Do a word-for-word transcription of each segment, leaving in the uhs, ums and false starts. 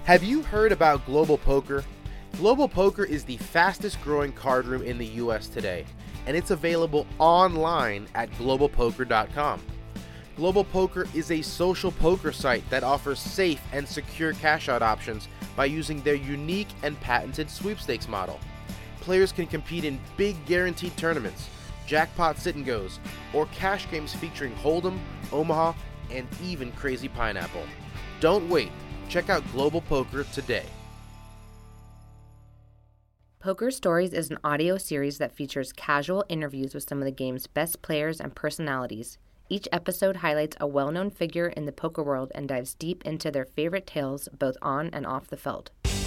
Have you heard about Global Poker? Global Poker is the fastest growing card room in the U S today, and it's available online at global poker dot com. Global Poker is a social poker site that offers safe and secure cash-out options by using their unique and patented sweepstakes model. Players can compete in big guaranteed tournaments, jackpot sit-and-goes, or cash games featuring Hold'em, Omaha, and even Crazy Pineapple. Don't wait. Check out Global Poker today. Poker Stories is an audio series that features casual interviews with some of the game's best players and personalities. Each episode highlights a well-known figure in the poker world and dives deep into their favorite tales both on and off the feld.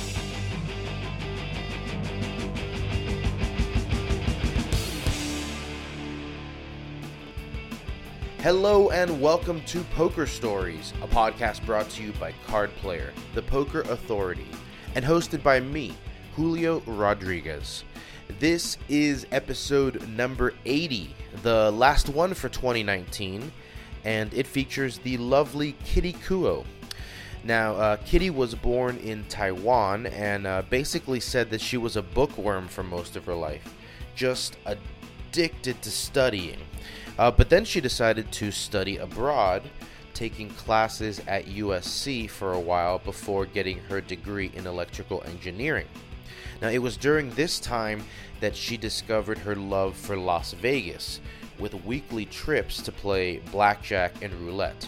Hello and welcome to Poker Stories, a podcast brought to you by Card Player, the Poker Authority, and hosted by me, Julio Rodriguez. This is episode number eighty, the last one for twenty nineteen, and it features the lovely Kitty Kuo. Now, uh, Kitty was born in Taiwan and uh, basically said that she was a bookworm for most of her life, just addicted to studying. Uh, but then she decided to study abroad, taking classes at U S C for a while before getting her degree in electrical engineering. Now, it was during this time that she discovered her love for Las Vegas, with weekly trips to play blackjack and roulette.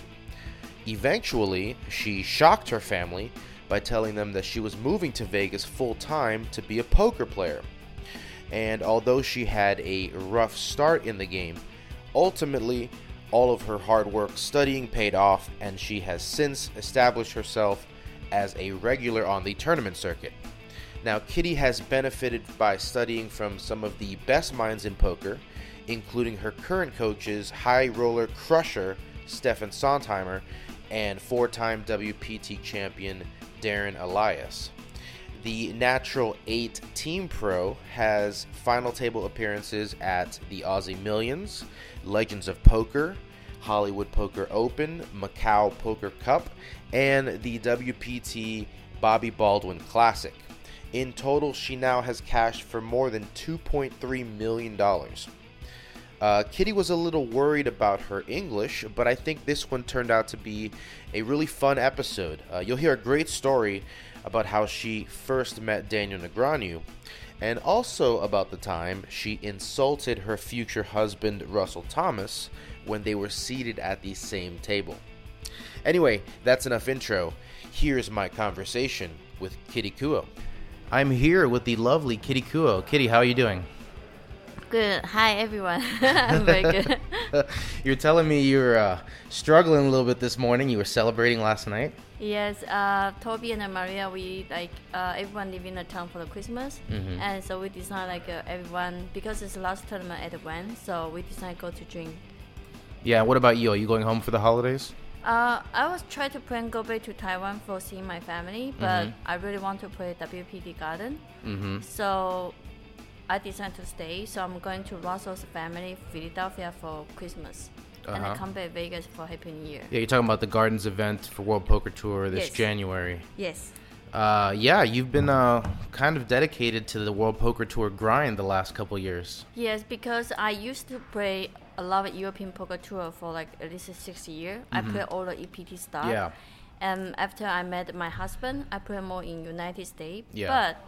Eventually, she shocked her family by telling them that she was moving to Vegas full-time to be a poker player. And although she had a rough start in the game, ultimately, all of her hard work studying paid off, and she has since established herself as a regular on the tournament circuit. Now, Kitty has benefited by studying from some of the best minds in poker, including her current coaches, high roller crusher Stefan Sondheimer and four-time W P T champion Darren Elias. The Natural eight Team Pro has final table appearances at the Aussie Millions, Legends of Poker, Hollywood Poker Open, Macau Poker Cup, and the W P T Bobby Baldwin Classic. In total, she now has cashed for more than two point three million dollars. Uh, Kitty was a little worried about her English, but I think this one turned out to be a really fun episode. Uh, you'll hear a great story about how she first met Daniel Negreanu, and also about the time she insulted her future husband Russell Thomas when they were seated at the same table. Anyway, that's enough intro. Here's my conversation with Kitty Kuo. I'm here with the lovely Kitty Kuo. Kitty, how are you doing? Good. Hi, everyone. I'm very good. You're telling me you're uh, struggling a little bit this morning. You were celebrating last night? Yes. Uh, Toby and Maria, we like uh, everyone leaving the town for the Christmas, mm-hmm. and so we decided like uh, everyone, because it's the last tournament at the Wen, so we decided to go to drink. Yeah. What about you? Are you going home for the holidays? Uh, I was trying to plan go back to Taiwan for seeing my family, but mm-hmm. I really want to play W P T Garden. Mm-hmm. So I decided to stay. So I'm going to Russell's family, Philadelphia, for Christmas. Uh-huh. And I come back to Vegas for Happy New Year. Yeah, you're talking about the Gardens event for World Poker Tour this yes. January. Yes. Uh, yeah, you've been uh, kind of dedicated to the World Poker Tour grind the last couple years. Yes, because I used to play a lot of European Poker Tour for like at least six years. Mm-hmm. I play all the E P T stuff. Yeah. And after I met my husband, I play more in United States. Yeah. But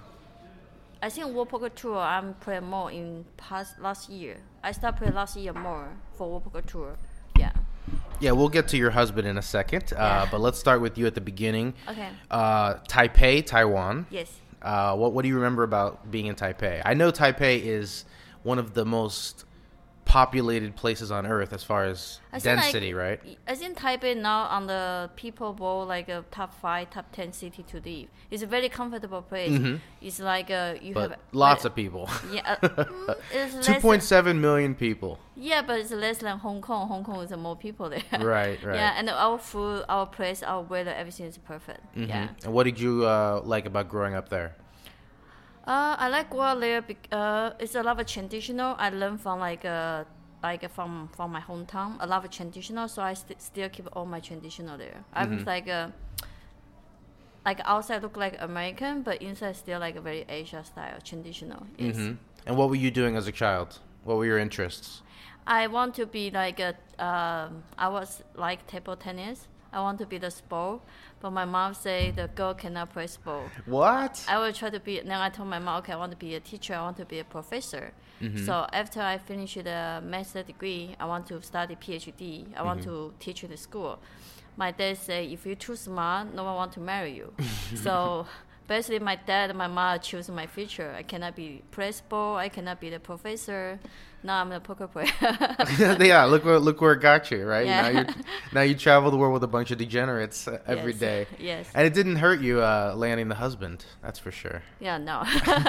I think World Poker Tour I'm playing more in past last year. I started playing last year more for World Poker Tour. Yeah. Yeah, we'll get to your husband in a second, yeah. uh, but let's start with you at the beginning. Okay. Uh, Taipei, Taiwan. Yes. Uh, what What do you remember about being in Taipei? I know Taipei is one of the most populated places on earth as far as density, like, right? I think Taipei now on the people bowl like a top five, top ten city to live. It's a very comfortable place. Mm-hmm. It's like a, you but have lots uh, of people. Yeah, uh, it's two point seven million people. Yeah, but it's less than Hong Kong. Hong Kong is more people there. Right, right. Yeah, and our food, our place, our weather, everything is perfect. Mm-hmm. Yeah. And what did you uh, like about growing up there? Uh, I like growing there because uh, it's a lot of traditional. I learned from like uh, like from from my hometown, a lot of traditional. So I st- still keep all my traditional there. Mm-hmm. I'm like uh, like outside look like American, but inside still like a very Asia style, traditional. Yes. Mm-hmm. And what were you doing as a child? What were your interests? I want to be like a. Um, I was like table tennis. I want to be the sport, but my mom say the girl cannot play sport. What? I will try to be. Then I told my mom, okay, I want to be a teacher. I want to be a professor. Mm-hmm. So after I finish the master degree, I want to study PhD. I want mm-hmm. to teach in the school. My dad say, if you're too smart, no one want to marry you. So basically, my dad and my mom choose my future. I cannot be principal. I cannot be the professor. Now I'm a poker player. Yeah, look where look where it got you, right? Yeah. Now you now you travel the world with a bunch of degenerates uh, every yes. day. Yes. And it didn't hurt you uh, landing the husband, that's for sure. Yeah, no.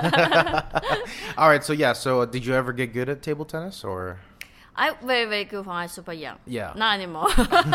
All right, so yeah, so uh, did you ever get good at table tennis or? I very, very good when I was super young. Yeah. Not anymore.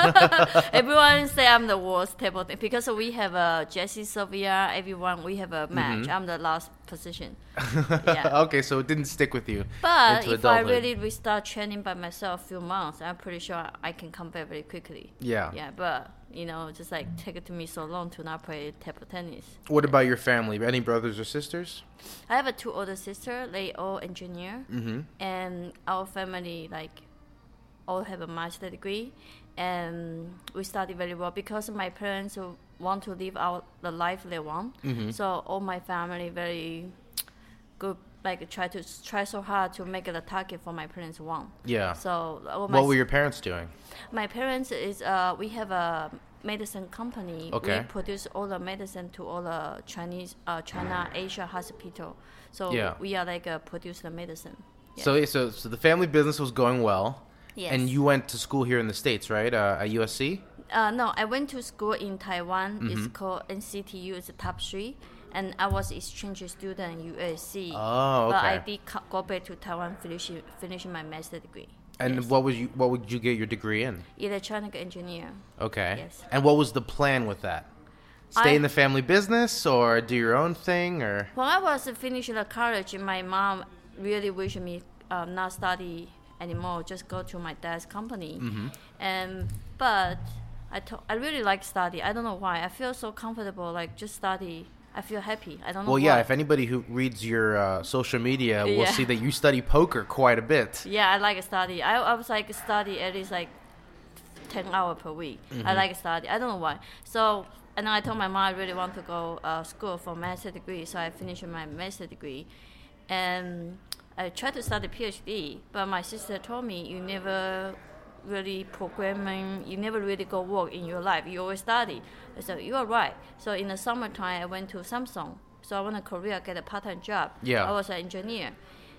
Everyone say I'm the worst table tennis because we have a Jessie, Sylvia, everyone, we have a match. Mm-hmm. I'm the last position. Yeah. Okay, so it didn't stick with you. But into if adulthood. I really restart training by myself a few months, I'm pretty sure I can come back very quickly. Yeah. Yeah, but, you know, just like take it to me so long to not play table tennis. What about your family? Any brothers or sisters? I have a two older sisters. They all engineer. Mm-hmm. And our family, like, all have a master degree. And we study very well because my parents want to live out the life they want. Mm-hmm. So all my family very good, like try to try so hard to make it a target for my parents want. Yeah. So all what were your parents doing? My parents is uh we have a medicine company. Okay. We produce all the medicine to all the Chinese uh China Asia hospital. So yeah. we are like a produce the medicine. Yeah. So so so the family business was going well. Yes. And you went to school here in the States, right? Uh, at U S C? Uh, no, I went to school in Taiwan. Mm-hmm. It's called N C T U. It's the top three. And I was exchange student in U S C. Oh, okay. But I did co- go back to Taiwan, finish finishing my master degree. And yes. what was you? What would you get your degree in? Electronic engineer. Okay. Yes. And what was the plan with that? Stay I, in the family business or do your own thing, or? When I was finishing the college, my mom really wished me uh, not study anymore, just go to my dad's company. Mm-hmm. And but I to- I really like study. I don't know why. I feel so comfortable, like just study. I feel happy. I don't know well, why. yeah, if anybody who reads your uh, social media will yeah. see that you study poker quite a bit. Yeah, I like study. I, I was like study at least like ten hours per week. Mm-hmm. I like study. I don't know why. So, and then I told my mom I really want to go uh, school for master degree. So I finished my master degree. And I tried to study PhD, but my sister told me you never really programming, you never really go work in your life. You always study. I said, you are right. So in the summertime, I went to Samsung. So I went to Korea, get a part-time job. Yeah. I was an engineer.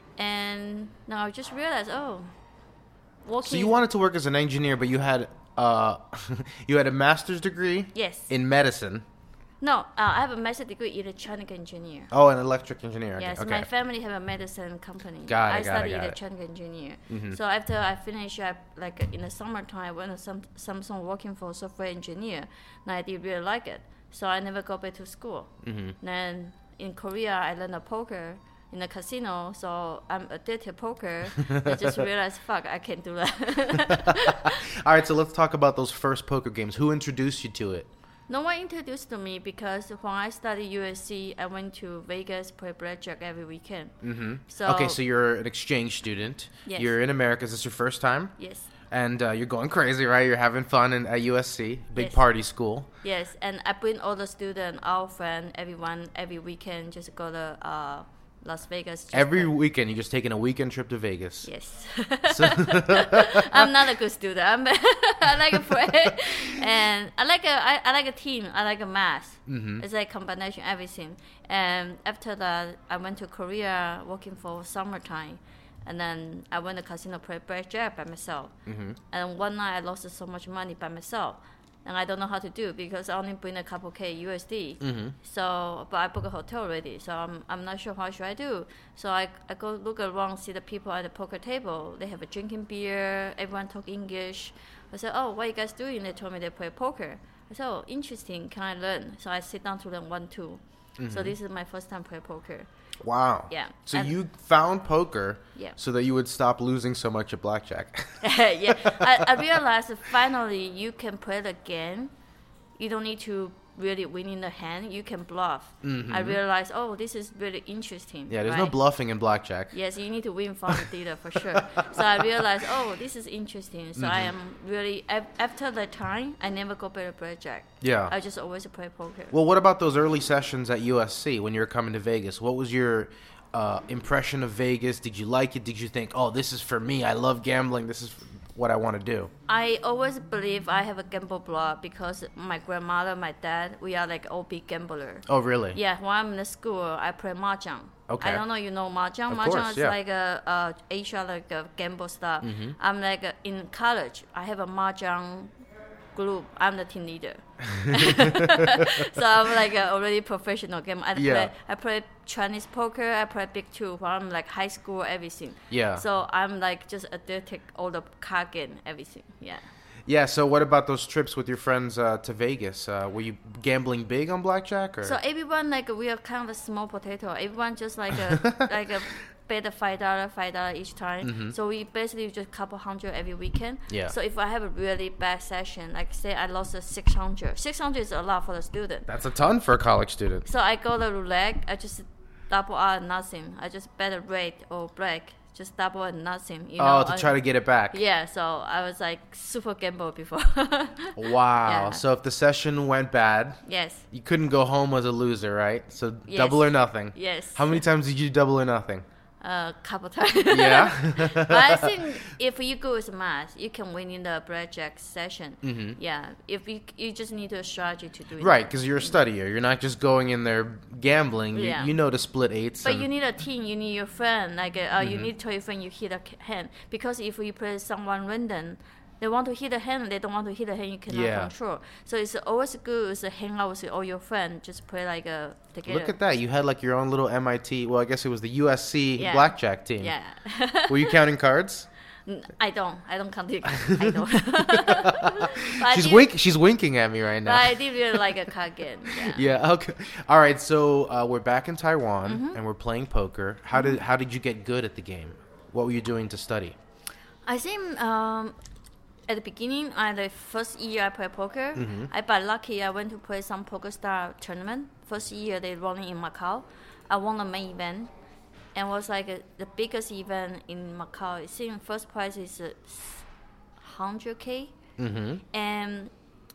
And now I just realized, oh, working. So you wanted to work as an engineer, but you had uh, you had a master's degree. Yes. In medicine. No, uh, I have a master's degree in electronic engineer. Oh, an electric engineer. Okay. Yes, okay. my family have a medicine company. Got it, I got study it, got electronic it. engineer. Mm-hmm. So after I finished, I, like in the summertime, I went to some, Samsung working for software engineer. And I did really like it. So I never go back to school. Mm-hmm. Then in Korea, I learned a poker in a casino. So I'm addicted to poker. I just realized, fuck, I can't do that. All right, so let's talk about those first poker games. Who introduced you to it? No one introduced to me because when I studied U S C, I went to Vegas, play blackjack every weekend. Mm-hmm. So okay, so you're an exchange student. Yes. You're in America. Is this your first time? Yes. And uh, you're going crazy, right? You're having fun in, at U S C, big Yes. party school. Yes, and I bring all the students, our friends, everyone, every weekend, just go to uh, Las Vegas. Just Every play. weekend, you're just taking a weekend trip to Vegas. Yes. So I'm not a good student. I'm I like a play, and I like a I, I like a team. I like a math. Mm-hmm. It's like combination everything. And after that, I went to Korea working for summertime, and then I went to casino play blackjack by myself. Mm-hmm. And one night I lost so much money by myself. And I don't know how to do because I only bring a couple K U S D. Mm-hmm. So, but I booked a hotel already, so I'm I'm not sure how should I do. So I I go look around, see the people at the poker table. They have a drinking beer. Everyone talk English. I said, oh, what are you guys doing? They told me they play poker. I said, oh, interesting. Can I learn? So I sit down to learn one two. Mm-hmm. So this is my first time play poker. wow. Yeah. So and you found poker yeah. so that you would stop losing so much at blackjack. yeah, I, I realized finally you can play the game you don't need to really win in the hand. You can bluff. Mm-hmm. I realized, oh, this is really interesting. Yeah, there's right? no bluffing in blackjack. Yes, you need to win from the dealer for sure. So I realized, oh, this is interesting. So mm-hmm. I am really, after that time, I never go back to blackjack. Yeah. I just always play poker. Well, what about those early sessions at U S C when you were coming to Vegas? What was your uh, impression of Vegas? Did you like it? Did you think, oh, this is for me. I love gambling. This is what I want to do. I always believe I have a gamble blood because my grandmother, my dad, we are like all big gambler. Oh, really? Yeah, when I'm in the school, I play mahjong. Okay. I don't know you know mahjong. Of Mahjong course, is yeah. like a, a Asia like a gamble stuff. Mm-hmm. I'm like a, in college, I have a mahjong group. I'm the team leader. So I'm like a already professional game. I Yeah. play I play Chinese poker, I play big two from like high school, everything. Yeah. So I'm like just addicted all the card game, everything. Yeah. Yeah, so what about those trips with your friends uh, to Vegas? Uh, were you gambling big on blackjack? Or? So everyone like we are kind of a small potato. Everyone just like a like a bet a five dollar, five dollar each time. Mm-hmm. So we basically just couple hundred every weekend. Yeah. So if I have a really bad session, like say I lost a six hundred, six hundred is a lot for the student. That's a ton for a college student. So I go to roulette. I just double out nothing. I just bet a red or black. Just double and nothing. You know, Oh, to try I, to get it back. Yeah, so I was like super gamble before. Wow. Yeah. So if the session went bad, Yes. you couldn't go home as a loser, right? So Yes. double or nothing. Yes. How many times did you double or nothing? A uh, couple times. Yeah? But I think if you go with math, you can win in the blackjack session. Mm-hmm. Yeah. If you you just need a strategy to do it. Right, because you're a studier. You're not just going in there gambling. You, Yeah. you know to split eights. But and- you need a team. You need your friend. Like uh, Mm-hmm. you need to tell your friend you hit a hand, because if you play someone random, they want to hit a hand. They don't want to hit a hand. You cannot Yeah. control. So it's always good to hang out with all your friends. Just play like a together. Look at that. You had like your own little M I T. Well, I guess it was the U S C Yeah. blackjack team. Yeah. Were you counting cards? N- I don't. I don't count it. I don't. But I She's did- wink. She's winking at me right But now. I did really like a card game. Yeah. Yeah. Okay. All right. So uh, we're back in Taiwan Mm-hmm. and we're playing poker. How did how did you get good at the game? What were you doing to study? I think um, at the beginning, I the first year I played poker, Mm-hmm. I got lucky. I went to play some Poker Star tournament. First year they running in Macau. I won the main event, and was like a, the biggest event in Macau. I think first prize is uh, one hundred K, Mm-hmm. and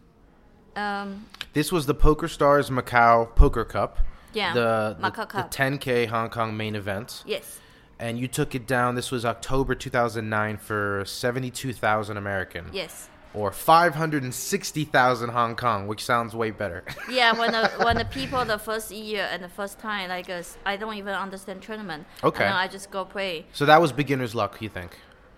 um, This was the Poker Stars Macau Poker Cup. yeah, The, the, Macau the Cup. ten K Hong Kong main event. Yes. And you took it down. This was October two thousand nine for seventy-two thousand American. Yes. Or five hundred sixty thousand Hong Kong, which sounds way better. Yeah, when the when the people the first year and the first time, like uh, I don't even understand tournament. Okay. And I just go play. So that was beginner's luck, you think?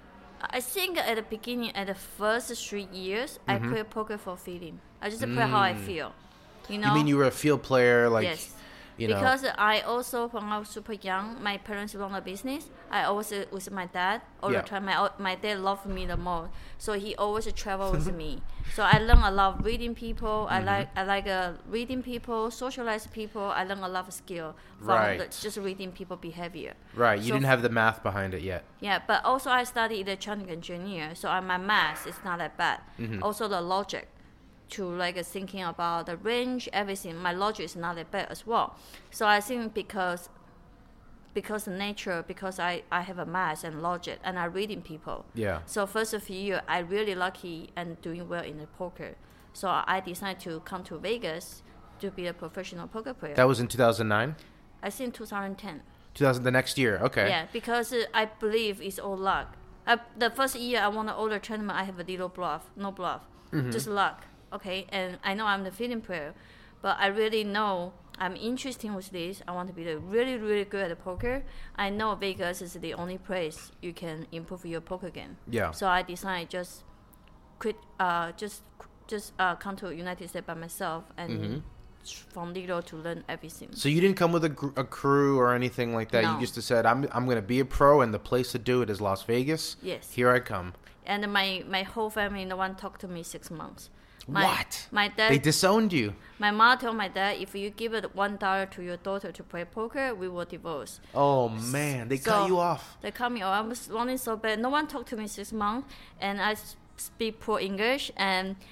I think at the beginning, at the first three years, I Mm-hmm. play poker for feeling. I just play how I feel. You know. Mm. You mean you were a field player, like, yes. you know? Because I also, when I was super young, my parents run a business. I always uh, with my dad all Yeah. the time. My my dad loved me the most, so he always travel with me. So I learn a lot of reading people. I Mm-hmm. like I like uh, reading people, socialize people. I learn a lot of skill from Right. the, just reading people behavior. Right, you So didn't have the math behind it yet. Yeah, but also I study electronic engineer, so I, my math is not that bad. Mm-hmm. Also the logic, to like uh, thinking about the range, everything. My logic is not that bad as well. So I think because because of nature, because I, I have a math and logic, and I reading people. Yeah. So first few year, I really lucky and doing well in the poker. So I decided to come to Vegas to be a professional poker player. That was in two thousand nine? I think two thousand ten. two thousand, the next year, okay. Yeah, because uh, I believe it's all luck. Uh, the first year I won the older tournament, I have a little bluff, no bluff, Mm-hmm. just luck. Okay, and I know I'm the feeling player, but I really know I'm interested with this. I want to be the really, really good at poker. I know Vegas is the only place you can improve your poker game. Yeah. So I decided just quit, uh, just just uh, come to United States by myself and Mm-hmm. from little to learn everything. So you didn't come with a, gr- a crew or anything like that? No. You just said, I'm, I'm going to be a pro, and the place to do it is Las Vegas? Yes. Here I come. And my, my whole family, no one talked to me six months. My, What? My dad, They disowned you. my mom told my dad, if you give it one dollar to your daughter to play poker, we will divorce. Oh, man. They So- cut you off. They cut me off. I was running so bad. No one talked to me six months, and I s- speak poor English. And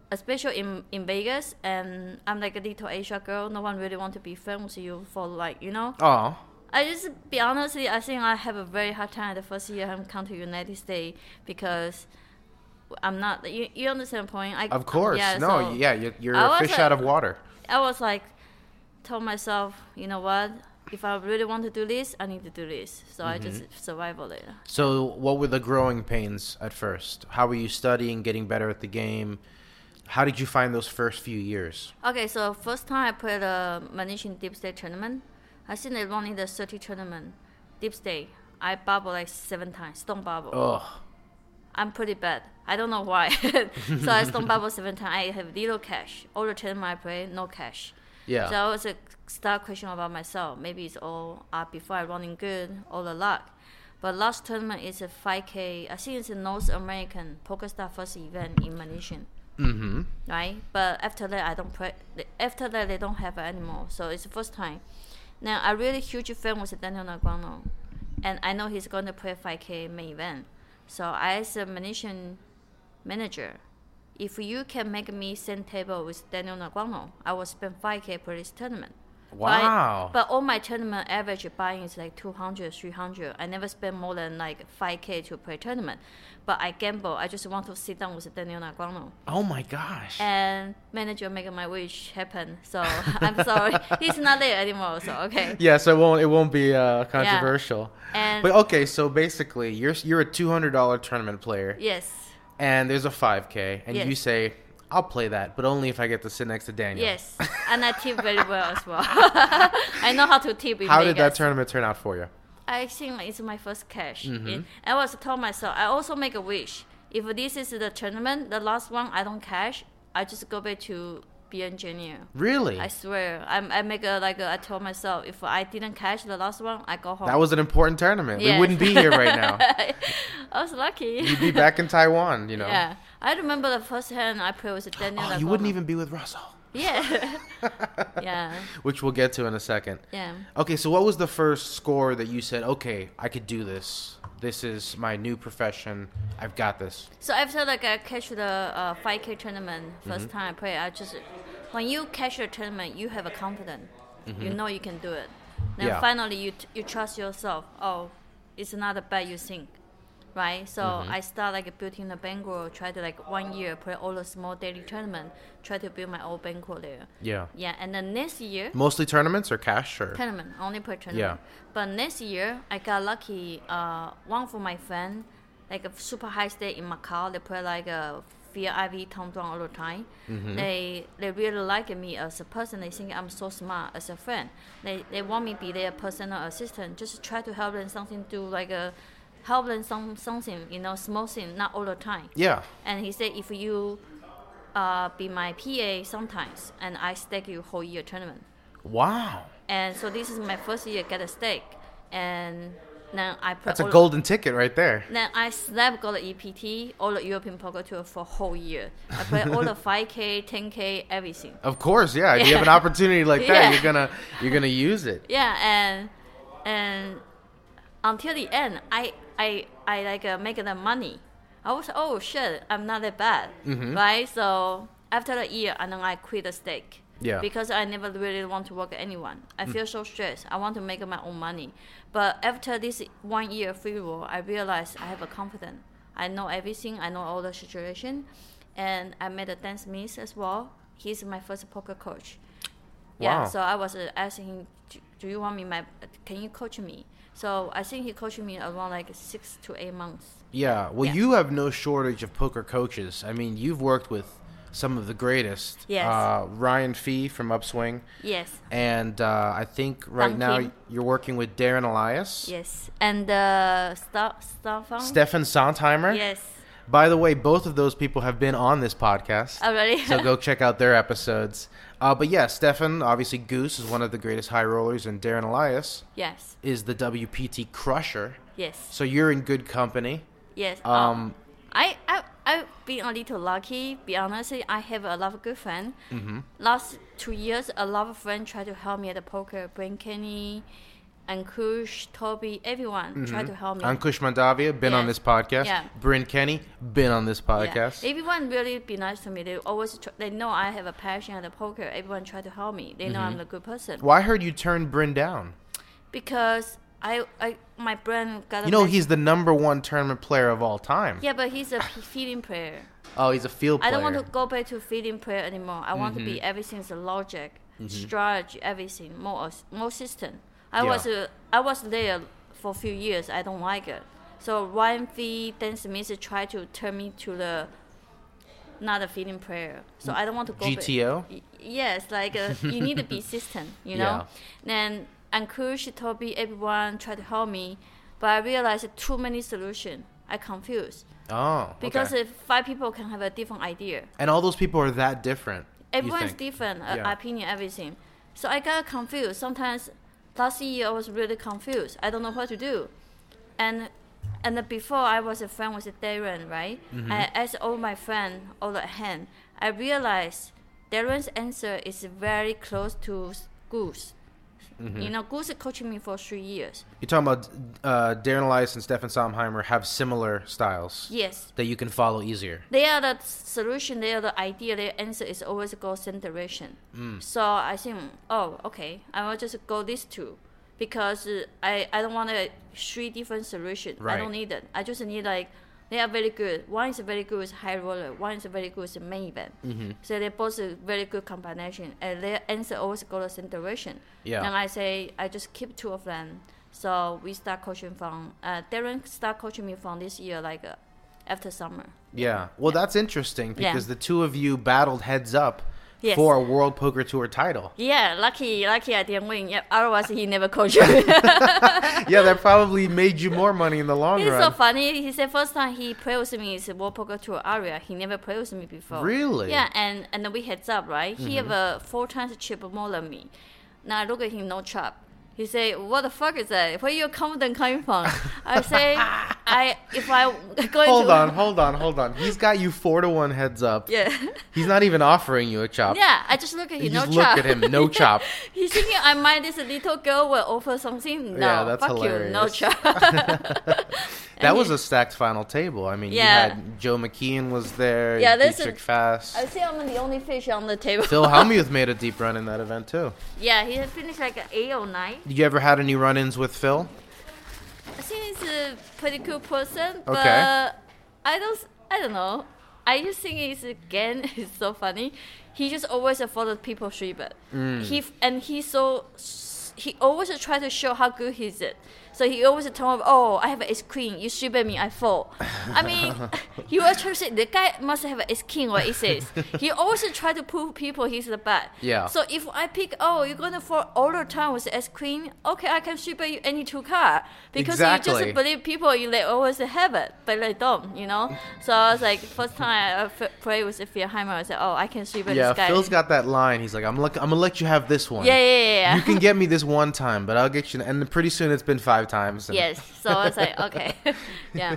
especially in, in Vegas, and I'm like a little Asia girl. No one really want to be friends with you for like, you know. Oh. I just be honestly, I think I have a very hard time the first year I come to United States because I'm not. You, you understand the point? I, of course. Yeah, no. so yeah. You're, you're a fish like, out of water. I was like, told myself, you know what? If I really want to do this, I need to do this. So mm-hmm. I just survival it. So what were the growing pains at first? How were you studying, getting better at the game? How did you find those first few years? Okay, so first time I played a Malaysian Deep State tournament. I think they running the thirty tournament, Deep State. I bubble like seven times, stone bubble. Ugh. I'm pretty bad. I don't know why. So I stone bubble seven times. I have little cash. All the tournament I play, no cash. Yeah. So I was a start question about myself. Maybe it's all uh, before I running good, all the luck. But last tournament is a five K. I think it's a North American PokerStars first event in Malaysia. Mm-hmm. Right. But after that, I don't play. After that, they don't have it anymore. So it's the first time. Now I really huge fan with Daniel Negreanu, and I know he's going to play five K main event. So I as a Malaysian manager, if you can make me same table with Daniel Negreanu, I will spend five K per this tournament. Wow. But, but all my tournament average buying is like two hundred, three hundred. I never spend more than like five K to play tournament. But I gamble. I just want to sit down with Daniel Negreanu. Oh my gosh. And manager make my wish happen. So I'm sorry. He's not there anymore. So okay. Yeah, so it won't it won't be uh, controversial. Yeah. And but okay, so basically you're you're a two hundred dollars tournament player. Yes. And there's a five K and yes. you say, I'll play that, but only if I get to sit next to Daniel. Yes, and I tip very well as well. I know how to tip in How Vegas. did that tournament turn out for you? I think it's my first cash. Mm-hmm. In, I was told myself, I also make a wish. If this is the tournament, the last one, I don't cash, I just go back to be engineer. Really? I swear. I I make a, like a, I told myself, if I didn't cash the last one, I go home. That was an important tournament. Yes. We wouldn't be here right now. I was lucky. You'd be back in Taiwan, you know. Yeah. I remember the first hand I played with Daniel. Oh, you wouldn't even be with Russell. Yeah. Yeah. Which we'll get to in a second. Yeah. Okay, so what was the first score that you said, okay, I could do this. This is my new profession. I've got this. So after like I catch the uh, five K tournament, first mm-hmm. time I play, I just, when you catch the tournament, you have a confidence. Mm-hmm. You know you can do it. Then yeah. finally you t- you trust yourself. Oh, it's not as bad you think. Right, so mm-hmm. I start like building the bankroll. Try to like one year play all the small daily tournament. Try to build my own bankroll there. Yeah. Yeah, and then next year. Mostly tournaments or cash or. Tournament, only play tournament. Yeah. But next year I got lucky. Uh, one for my friend, like a super high stake in Macau. They play like a V I V Tom Dong all the time. Mm-hmm. They they really like me as a person. They think I'm so smart as a friend. They they want me to be their personal assistant. Just try to help them something do like a. Help them some something, you know, small thing, not all the time. Yeah. And he said, if you uh, be my P A sometimes, and I stake you whole year tournament. Wow. And so this is my first year get a stake, and then I put. That's a golden ticket right there. Then I slap got the E P T, all the European Poker Tour for whole year. I play all the five K, ten K, everything. Of course, yeah. If yeah. you have an opportunity like that, yeah. you're gonna you're gonna use it. Yeah, and and until the end, I. I, I like uh, make the money. I was oh shit, I'm not that bad, mm-hmm. right? So after a year, and then I quit the stake. Yeah. Because I never really want to work with anyone. I mm. feel so stressed. I want to make my own money. But after this one year free roll, I realized I have a confidence. I know everything. I know all the situation, and I met a Dan Smith as well. He's my first poker coach. Wow. Yeah. So I was uh, asking him, do you want me? My can you coach me? So I think he coached me around like six to eight months. Yeah. Well, yeah. you have no shortage of poker coaches. I mean, you've worked with some of the greatest. Yes. Uh, Ryan Fee from Upswing. Yes. And uh, I think right Tom now Kim. You're working with Darren Elias. Yes. And uh, St- Stefan. Stefan Sontheimer. Yes. By the way, both of those people have been on this podcast. Oh, really? So go check out their episodes. Uh, but yeah, Stefan, obviously Goose is one of the greatest high rollers, and Darren Elias yes. is the W P T crusher. Yes. So you're in good company. Yes. Um, um, I, I, I've been a little lucky. Be honest, I have a lot of good friends. Mm-hmm. Last two years, a lot of friends try to help me at the poker. Brain Kenny, Ankush, Toby, everyone mm-hmm. tried to help me. Ankush Mandavia, been yes. on this podcast. Yeah. Bryn Kenny, been on this podcast. Yeah. Everyone really be nice to me. They always tr- they know I have a passion at the poker. Everyone try to help me. They mm-hmm. know I'm a good person. Well, I heard you turned Bryn down. Because I, I my brain got. You know, he's the number one tournament player of all time. Yeah, but he's a feeling player. Oh, he's a field player. I don't want to go back to feeling player anymore. I mm-hmm. want to be everything's logic, mm-hmm. strategy, everything more more system. I yeah. was uh, I was there for a few years. I don't like it. So Ryan Fee, Dan Smith try to turn me to the not a feeling player. So I don't want to go G T O? back. Yes, like uh, you need to be system, you know. Yeah. Then Ankush, Toby, everyone tried to help me, but I realized too many solutions. I confused. Oh, because okay. if five people can have a different idea. And all those people are that different. Everyone's different, uh, yeah. opinion, everything. So I got confused. Sometimes last year I was really confused. I don't know what to do. And and before I was a friend with Darren, right? Mm-hmm. I asked all my friends all the hand. I realized Darren's answer is very close to Goose. Mm-hmm. You know, Goose is coaching me for three years. You're talking about uh, Darren Elias and Stefan Sondheimer have similar styles. Yes. That you can follow easier. They are the solution. They are the idea. Their answer is always go same direction. Mm. So I think, oh, okay, I will just go these two. Because uh, I, I don't want a three different solutions. Right. I don't need it. I just need like, they are very good. One is very good with high roller. One is very good with main event. Mm-hmm. So they're both a very good combination. And their answer always go the same direction. Yeah. And I say, I just keep two of them. So we start coaching from, uh, Darren start coaching me from this year, like uh, after summer. Yeah. Well, yeah. That's interesting because yeah. the two of you battled heads up. Yes. For a World Poker Tour title. Yeah, lucky, lucky I didn't win. Yep. Otherwise, he never coached me. Yeah, that probably made you more money in the long He's run. It's so funny. He said first time he played with me is World Poker Tour area. He never played with me before. Really? Yeah, and and then we heads up, right? Mm-hmm. He have a four times chip more than me. Now I look at him, no chop. He say, "What the fuck is that? Where your confidence coming from?" I say, "I if I going hold to on, hold on, hold on. He's got you four to one heads up. Yeah, he's not even offering you a chop. Yeah, I just look at him, you no just chop. look at him, no chop. He's thinking I might this little girl will offer something. No, yeah, that's fuck hilarious. you, no chop. That was a stacked final table. I mean, yeah. you had Joe McKeon was there, yeah, Dietrich a, Fast. I think I'm the only fish on the table. Phil Hellmuth made a deep run in that event, too. Yeah, he had finished like an eight or nine. You ever had any run-ins with Phil? I think he's a pretty cool person, but okay. I don't, I don't know. I just think he's, again, it's so funny. He just always followed people three bet. Mm. He, and he so, he always try to show how good he's it. So he always tell me, oh, I have an ace queen. You three bet me, I fall. I mean, he always try to say, the guy must have an ace king, what he says. He always try to prove people he's the bad. Yeah. So if I pick, oh, you're going to fall all the time with ace queen, okay, I can three bet you any two card. Because exactly. you just believe people, you they always have it, but they don't, you know? So I was like, first time I f- played with Phil Heimer, I said, oh, I can three bet yeah, this guy. Yeah, Phil's got that line. He's like, I'm, look, I'm going to let you have this one. Yeah, yeah, yeah, yeah. You can get me this one time, but I'll get you. And pretty soon it's been five times. And yes. So I was like, okay. Yeah.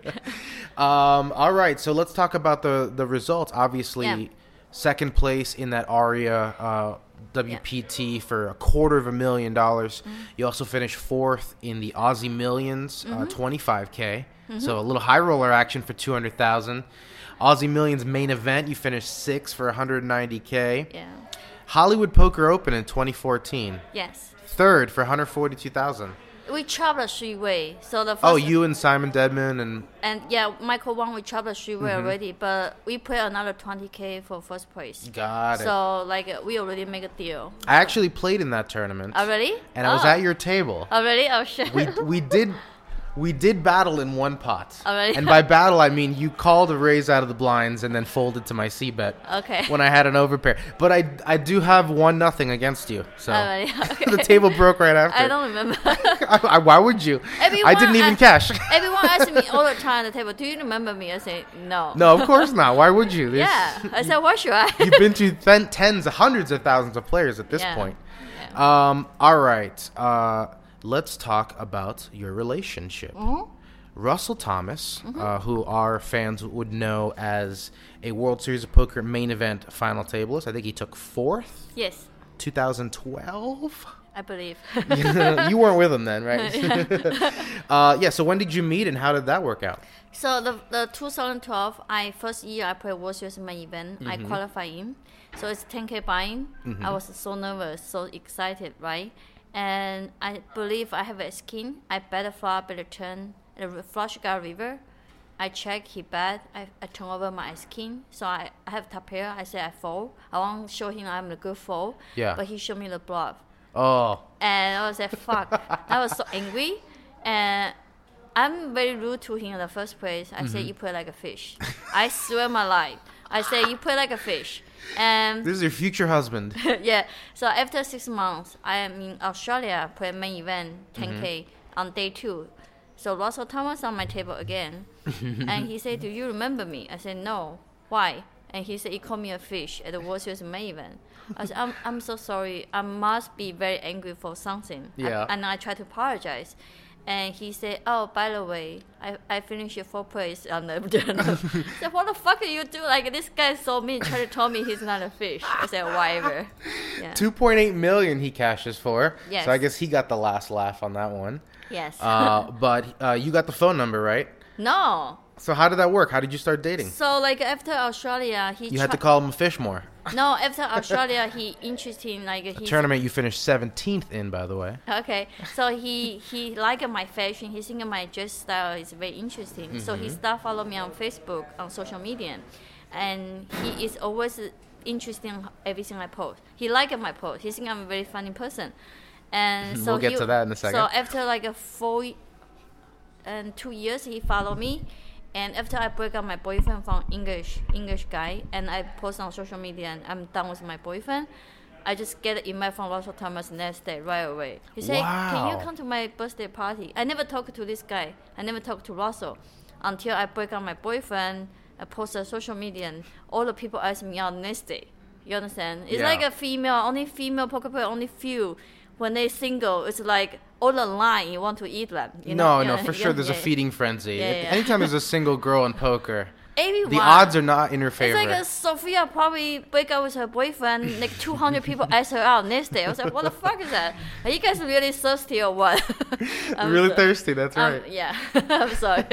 Um, all right. So let's talk about the, the results. Obviously, yeah. second place in that ARIA uh, W P T yeah. for a quarter of a million dollars. Mm-hmm. You also finished fourth in the Aussie Millions, mm-hmm. uh, twenty-five K. Mm-hmm. So a little high roller action for two hundred thousand dollars. Aussie Millions main event, you finished sixth for one hundred ninety K. Yeah. Hollywood Poker Open in twenty fourteen. Yes. Third for one hundred forty-two thousand dollars. We traveled three way. So the first oh, you and Simon Dedman and and yeah, Michael Wong. We traveled three way mm-hmm. already, but we pay another twenty K for first place. Got it. So like we already make a deal. I actually played in that tournament. Already? And oh. I was at your table. Already? Oh shit. We we did. We did battle in one pot. Already? And by battle, I mean you called a raise out of the blinds and then folded to my C-bet. Okay. When I had an overpair. But I, I do have one nothing against you. So Already? Okay. The table broke right after. I don't remember. I, I, why would you? Everyone I didn't even ask, cash. Everyone asks me all the time at the table, do you remember me? I say, no. No, of course not. Why would you? There's, yeah. I said, why should I? You've been to th- tens, hundreds of thousands of players at this yeah. point. Yeah. Um. All right. Uh, let's talk about your relationship. Mm-hmm. Russell Thomas, mm-hmm. uh, who our fans would know as a World Series of Poker main event final tableist. I think he took fourth. Yes. twenty twelve. I believe. You weren't with him then, right? Yeah. uh, yeah. So when did you meet, and how did that work out? So the the twenty twelve, I first year I played World Series main event. Mm-hmm. I qualified in, so it's ten K buy-in. Mm-hmm. I was so nervous, so excited, right? And I believe I have a skin. I bet a flop, better turn. The flush got river. I check, he bet. I, I turn over my skin. So I, I have top pair. I say I fold. I want to show him I'm a good fold. Yeah. But he showed me the bluff. Oh. And I was like, fuck. I was so angry. And I'm very rude to him in the first place. I mm-hmm. say, you play like a fish. I swear my life. I say, you play like a fish. And this is your future husband. Yeah. So after six months, I am in Australia, play main event, ten K mm-hmm. on day two. So Russell Thomas on my table again. And he said, do you remember me? I said, no. Why? And he said, he called me a fish at the World Series main event. I said, I'm, I'm so sorry. I must be very angry for something. Yeah. I, and I tried to apologize. And he said, oh, by the way, I, I finished your fourth place on the journal. I said, what the fuck do you do? Like, this guy saw me and tried to tell me he's not a fish. I said, whatever. Yeah. two point eight million he cashes for. Yes. So I guess he got the last laugh on that one. Yes. uh, but uh, you got the phone number, right? No. So how did that work? How did you start dating? So, like, after Australia, he... You had to call him a fish more. No, after Australia, he interested in, like... A tournament you finished seventeenth in, by the way. Okay. So, he, he liked my fashion. He think my dress style is very interesting. Mm-hmm. So, he started following me on Facebook, on social media. And he is always interested in everything I post. He liked my post. He think I'm a very funny person. And so we'll get he, to that in a second. So, after, like, a four... and two years, he followed me. And after I break up my boyfriend from English English guy, and I post on social media, and I'm done with my boyfriend, I just get an email from Russell Thomas next day right away. He said, wow. Can you come to my birthday party? I never talked to this guy. I never talked to Russell until I break up my boyfriend. I post on social media, and all the people ask me out next day. You understand? It's yeah. like a female, only female poker player, only few. When they single, it's like all the line you want to eat them. You no, know? no, yeah, for yeah, sure. There's yeah. a feeding frenzy. Yeah, yeah. Anytime there's a single girl in poker, Everyone. the odds are not in her favor. It's like a Sophia probably break up with her boyfriend. Like two hundred people ask her out next day. I was like, what the fuck is that? Are you guys really thirsty or what? really so, thirsty. That's right. Um, yeah, I'm sorry.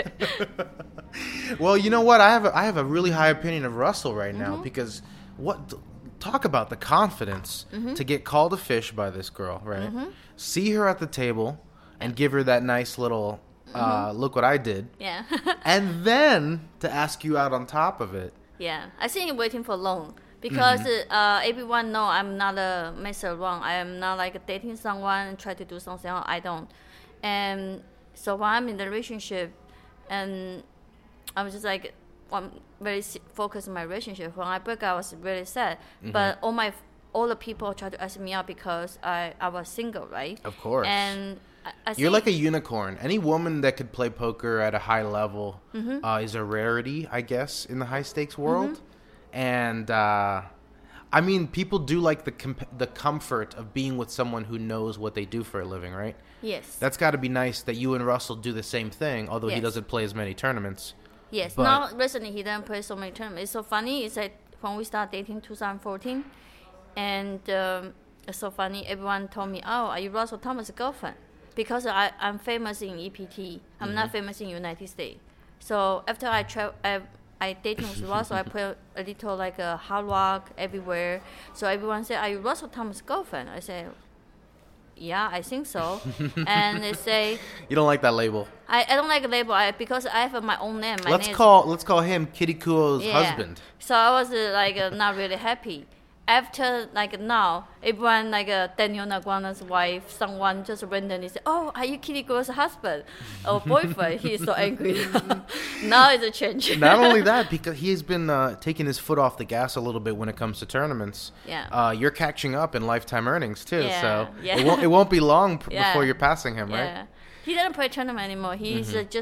Well, you know what? I have a, I have a really high opinion of Russell right now mm-hmm. because what. Talk about the confidence mm-hmm. to get called a fish by this girl, right? Mm-hmm. See her at the table and give her that nice little, uh, mm-hmm. look what I did. Yeah. And then to ask you out on top of it. Yeah. I think waiting for long because mm-hmm. uh, everyone know I'm not a mess around. I am not like dating someone and try to do something else. I don't. And so when I'm in the relationship and I'm just like, I'm very focused on my relationship. When I broke up, I was really sad. Mm-hmm. But all my all the people try to ask me out because I, I was single, right? Of course. And I, I you're like a unicorn. Any woman that could play poker at a high level mm-hmm. uh, is a rarity, I guess, in the high stakes world. Mm-hmm. And uh, I mean, people do like the comp- the comfort of being with someone who knows what they do for a living, right? Yes. That's got to be nice that you and Russell do the same thing, although yes. he doesn't play as many tournaments. Yes. But now, recently, he didn't play so many tournaments. It's so funny. It's like when we started dating twenty fourteen, and um, it's so funny. Everyone told me, oh, are you Russell Thomas' girlfriend? Because I, I'm famous in E P T. I'm mm-hmm. not famous in United States. So after I tra- I, I dated with Russell, I play a little like a hard rock everywhere. So everyone said, are you Russell Thomas' girlfriend? I said, yeah, I think so. And they say you don't like that label. I, I don't like a label I, because I have my own name. My let's name call let's call him Kitty Kuo's yeah. husband. So I was uh, like uh, not really happy. After like now, everyone like uh, Daniel Naguana's wife, someone just randomly said, "Oh, are you Kitty Kuo's husband or boyfriend?" He's so angry. Now it's a change. Not only that, because he's been uh, taking his foot off the gas a little bit when it comes to tournaments. Yeah. Uh, you're catching up in lifetime earnings too, yeah. so yeah. it won't it won't be long p- yeah. before you're passing him, yeah. right? He doesn't play tournament anymore. He's mm-hmm. uh, just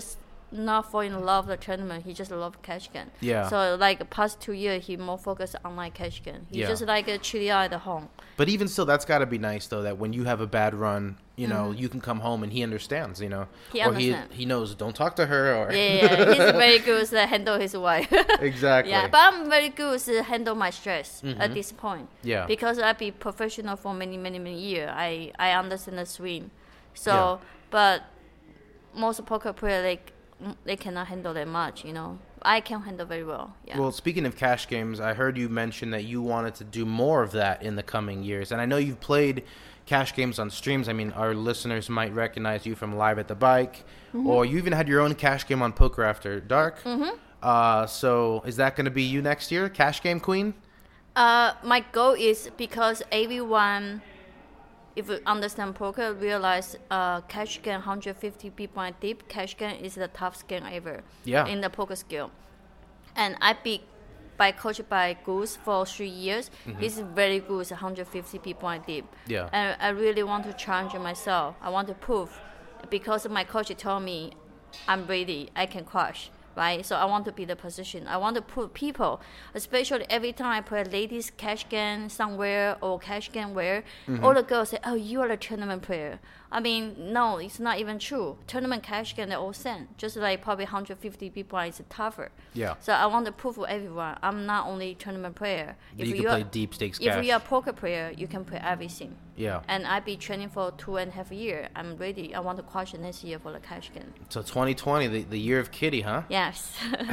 not fall in love with the tournament. He just love cash game. Yeah. So like past two years, he more focused on like cash game. He Yeah. just like a chilly out at home. But even still, that's got to be nice though. That when you have a bad run, you know, Mm-hmm. you can come home and he understands. You know, He or understands. he he knows. Don't talk to her. Or Yeah, yeah, he's very good to handle his wife. Exactly. Yeah, but I'm very good to handle my stress Mhm. at this point. Yeah. Because I've been professional for many, many, many years. I, I understand the swing. So, Yeah. but most poker players, like, mm, they cannot handle that much, you know. I can handle very well. Yeah. Well, speaking of cash games, I heard you mention that you wanted to do more of that in the coming years. And I know you've played cash games on streams. I mean, our listeners might recognize you from Live at the Bike, Mm-hmm. or you even had your own cash game on Poker After Dark. Mm-hmm. Uh, so is that going to be you next year, Cash Game Queen? Uh, my goal is because everyone, if you understand poker, realize uh, cash game one hundred fifty people and deep. Cash game is the toughest game ever. Yeah. In the poker skill, and I be by coached by Goose for three years. Mm-hmm. He's very good, one hundred fifty people and deep. Yeah. And I really want to challenge myself. I want to prove, because my coach told me, I'm ready. I can crush. Right, so I want to be the position. I want to put people, especially every time I play ladies cash game somewhere or cash game where, Mm-hmm. all the girls say, "Oh, you are a tournament player." I mean, no, it's not even true. Tournament cash game, they're all same. Just like probably one hundred fifty people, it's tougher. Yeah. So I want to prove to everyone, I'm not only tournament player. You can are, play deep stakes if cash. you're a poker player, you can play everything. Yeah. And I've been training for two and a half years. I'm ready. I want to crush it next year for the cash game. So twenty twenty, the, the year of Kitty, huh? Yes.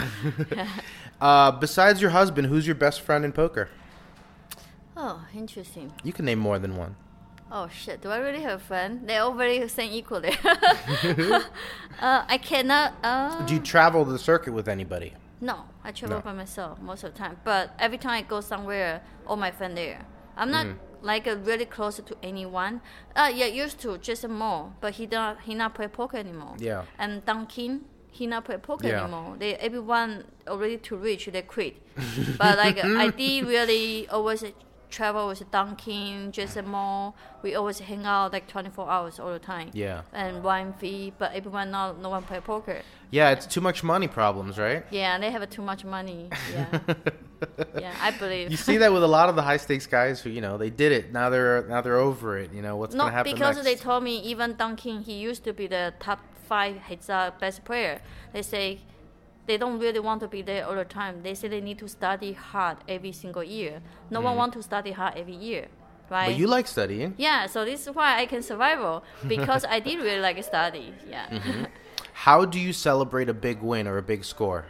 Uh, besides your husband, who's your best friend in poker? Oh, interesting. You can name more than one. Oh shit! Do I really have a friend? They all very same equally. uh, I cannot. Uh, Do you travel the circuit with anybody? no, I travel No. by myself most of the time. But every time I go somewhere, all my friends there. I'm not Mm-hmm. like uh, really close to anyone. Uh, yeah, used to just more, but he not he not play poker anymore. Yeah. And Duncan, he not play poker Yeah. anymore. They everyone already too rich, they quit. But like I did really always travel with Duncan, Jason Moore. We always hang out like twenty-four hours all the time. Yeah. And wine fee, but everyone not no one play poker. Yeah, it's too much money problems, right? Yeah, they have too much money. Yeah. Yeah, I believe. You see that with a lot of the high stakes guys who, you know, they did it. Now they're now they're over it. You know, what's No, going to happen because next? they told me even Duncan, he used to be the top five heads up best player. They say they don't really want to be there all the time. They say they need to study hard every single year. No one want to study hard every year, right? But you like studying. yeah, so this is why I can survive because I did really like study. Yeah. Mm-hmm. How do you celebrate a big win or a big score?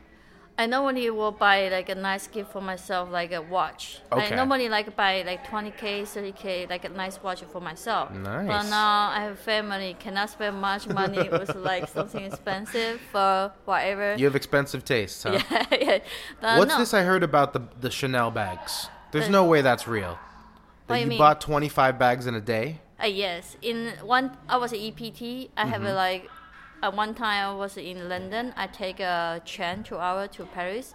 I normally will buy like a nice gift for myself, like a watch. Okay. I normally like buy like twenty K, thirty K, like a nice watch for myself. Nice. But now I have family, cannot spend much money with like something expensive for whatever. You have expensive tastes, huh? yeah, yeah. But What's no. this I heard about the the Chanel bags? There's The- no way that's real. What That do you you mean? bought twenty-five bags in a day? Uh, yes, in one I was an E P T. I have Mm-hmm. a, like at one time I was in London. I take a train two hours to Paris,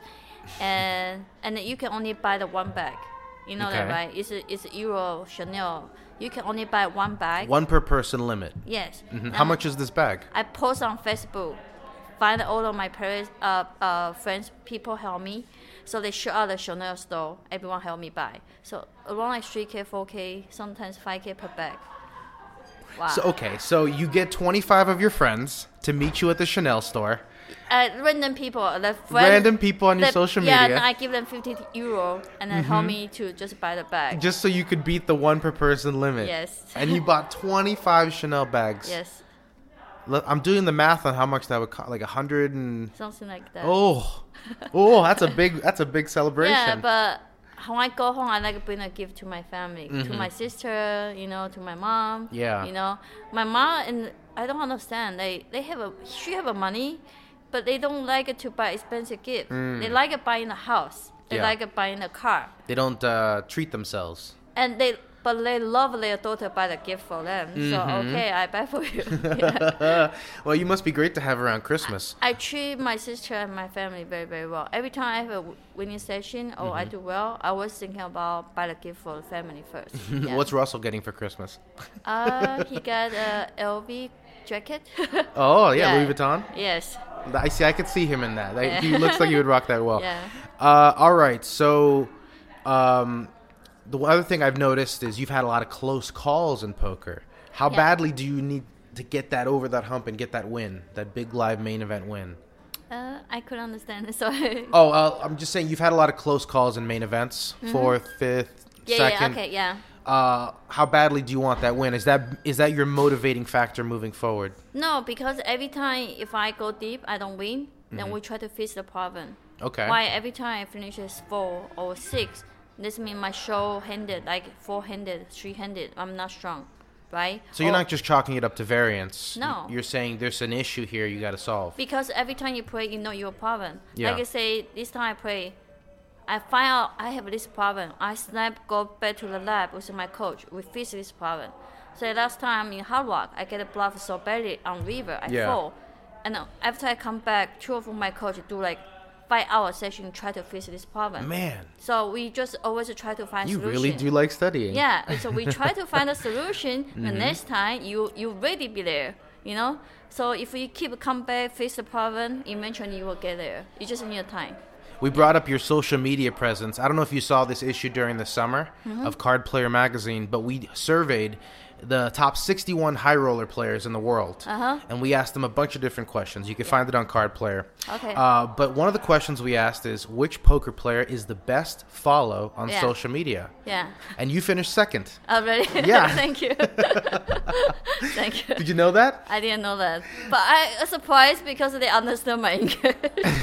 and and you can only buy the one bag. You know that, Okay. right? It's a, it's Euro Chanel. You can only buy one bag. One per person limit. Yes. Mhm. Now, How much is this bag? I post on Facebook. Find all of my Paris uh, uh, friends, people help me. So they show out the Chanel store. Everyone help me buy. So around like three K, four K, sometimes five K per bag. Wow. So okay, so you get twenty-five of your friends to meet you at the Chanel store. uh, random people, the friend, Random people on your the- social yeah, media. and I give them fifty euro and then help me to just buy the bag. Just so you could beat the one per person limit. Yes. And you bought twenty-five Chanel bags. Yes, Look, I'm doing the math on how much that would cost. Like a hundred and something like that. oh, oh, that's a big that's a big celebration. Yeah, but when I go home, I like bring a gift to my family, to Mhm. my sister, you know, to my mom. Yeah. You know, my mom and I don't understand. They they have a she have a money, but they don't like it to buy expensive gift. Mm. They like it buying a house. They Yeah. like it buying a car, They don't uh, treat themselves. and they but they love their daughter buy the gift for them. So Mhm. okay, I buy for you. Yeah. Well, you must be great to have around Christmas. I treat my sister and my family very, very well. Every time I have a w- winning session or I do well, I was thinking about buy the gift for the family first. Yeah. What's Russell getting for Christmas? Uh, he got a L V jacket. Oh yeah, Yeah. Louis Vuitton. Yes. I see. I could see him in that. Yeah. He looks like he would rock that well. Yeah. Uh, all right. So, um, the other thing I've noticed is you've had a lot of close calls in poker. How yeah. badly do you need to get that over that hump and get that win, that big live main event win? Uh, I could understand. Sorry. Oh, uh, I'm just saying you've had a lot of close calls in main events, mm-hmm. fourth, fifth, yeah, second. Yeah, okay, yeah. Uh, how badly do you want that win? Is that is that your motivating factor moving forward? No, because every time if I go deep, I don't win. Mm-hmm. Then we try to fix the problem. Okay. Why every time I finish four or six, this means my show-handed, like four-handed, three-handed, I'm not strong. Right? So you're or, not just chalking it up to variance. No. You're saying there's an issue here you got to solve. Because every time you play, you know your problem. Yeah. Like I say, this time I play, I find out I have this problem. I snap, go back to the lab with my coach. We fix this problem. So last time in Hard Rock, I get a bluff so badly on river, I yeah. fall. And after I come back, two of my coach do like five hour session try to fix this problem. Man. So we just always try to find you solution. You really do like studying. Yeah. So we try to find a solution. mm-hmm. The next time you you ready be there. You know. So if we keep come back, fix the problem, eventually you will get there. You just need time. We brought up your social media presence. I don't know if you saw this issue during the summer mm-hmm. of Card Player magazine, but we surveyed the top sixty-one high roller players in the world. Uh-huh. And we asked them a bunch of different questions. You can yeah. find it on Card Player. Okay. Uh, but one of the questions we asked is, which poker player is the best follow on yeah. social media? Yeah. And you finished second. Oh, really? Yeah. Thank you. Thank you. Did you know that? I didn't know that. But I was surprised because they understood my English.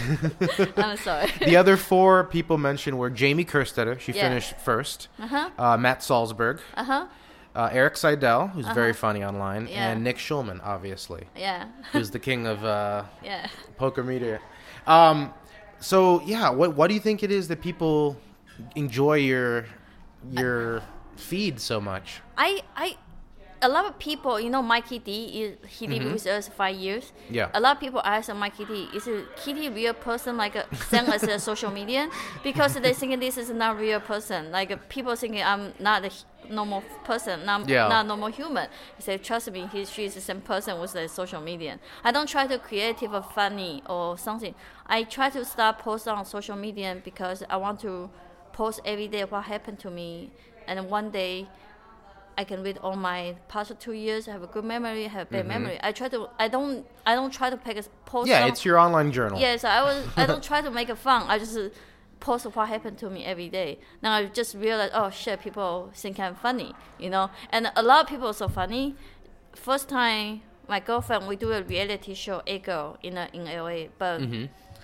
I'm sorry. The other four people mentioned were Jamie Kerstetter. She yeah. finished first. Uh-huh. Uh, Matt Salzberg. Uh-huh. Uh, Eric Seidel, who's uh-huh. very funny online, yeah. and Nick Schulman, obviously. Yeah. Who's the king of uh, yeah. poker media. Um, so, yeah, what what do you think it is that people enjoy your your feed so much? I, I, a lot of people, you know, Mikey D, he lived mm-hmm. with us five years. Yeah. A lot of people ask Mikey D, is a Kitty real person, like a, same as a social media? Because they think this is not real person. Like people thinking I'm not a normal person, not, yeah. not normal human. He said, trust me, he, she's the same person with the social media. I don't try to creative or funny or something. I try to start post on social media because I want to post every day what happened to me. And one day, I can read all my past two years. I have a good memory, have a bad mm-hmm. memory. I try to. I don't. I don't try to pick a post. Yeah, some, it's your online journal. Yes, I was. I don't try to make it fun. I just post what happened to me every day. Now I just realize, oh shit, people think I'm funny, you know. And a lot of people are so funny. First time, my girlfriend, we do a reality show, A Girl, in a, in L A, but mm-hmm.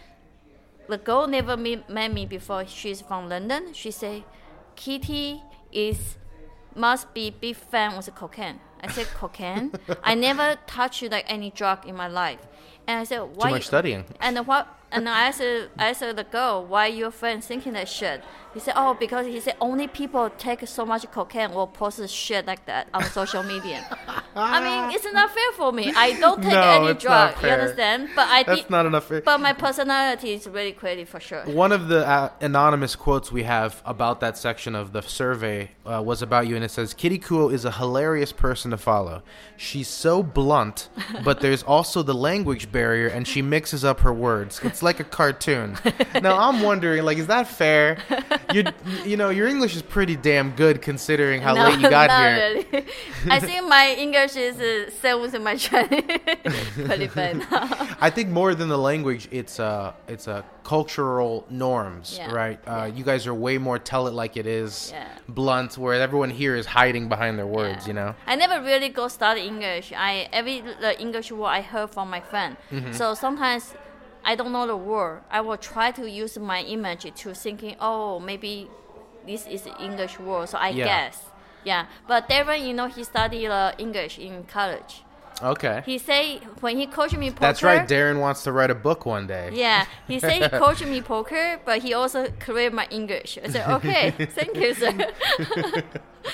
the girl never meet, met me before. She's from London. She say, Kitty is. Must be big fan with cocaine. I said, cocaine? I never touched like any drug in my life. And I said, why? Too much studying. And what? And I asked, I asked the girl, why your friend thinking that shit? He said, oh, because he said only people take so much cocaine will post shit like that on social media. I mean, it's not fair for me. I don't take no, any it's drug. Not you fair. understand? But I That's did, not enough fair. But my personality is really creative for sure. One of the uh, anonymous quotes we have about that section of the survey uh, was about you, and it says, Kitty Kuo is a hilarious person to follow. She's so blunt, but there's also the language barrier, and she mixes up her words. It's like a cartoon. Now, I'm wondering, like, is that fair? You you know, your English is pretty damn good considering how no, late you got not here. Really. I think my English is uh, same with my Chinese. Pretty bad now. I think more than the language, it's uh, it's a uh, cultural norms, yeah. right? Uh, yeah. You guys are way more tell it like it is, yeah. blunt, where everyone here is hiding behind their words, yeah. you know? I never really go study English. I every the English word I heard from my friend. Mm-hmm. So sometimes I don't know the word. I will try to use my image to thinking, oh, maybe this is English word, so I yeah. guess. Yeah. But Darren, you know, he studied uh, English in college. Okay. He say when he coached me poker. That's right. Darren wants to write a book one day. Yeah. He said he coached me poker, but he also cleared my English. I said, okay, thank you, sir.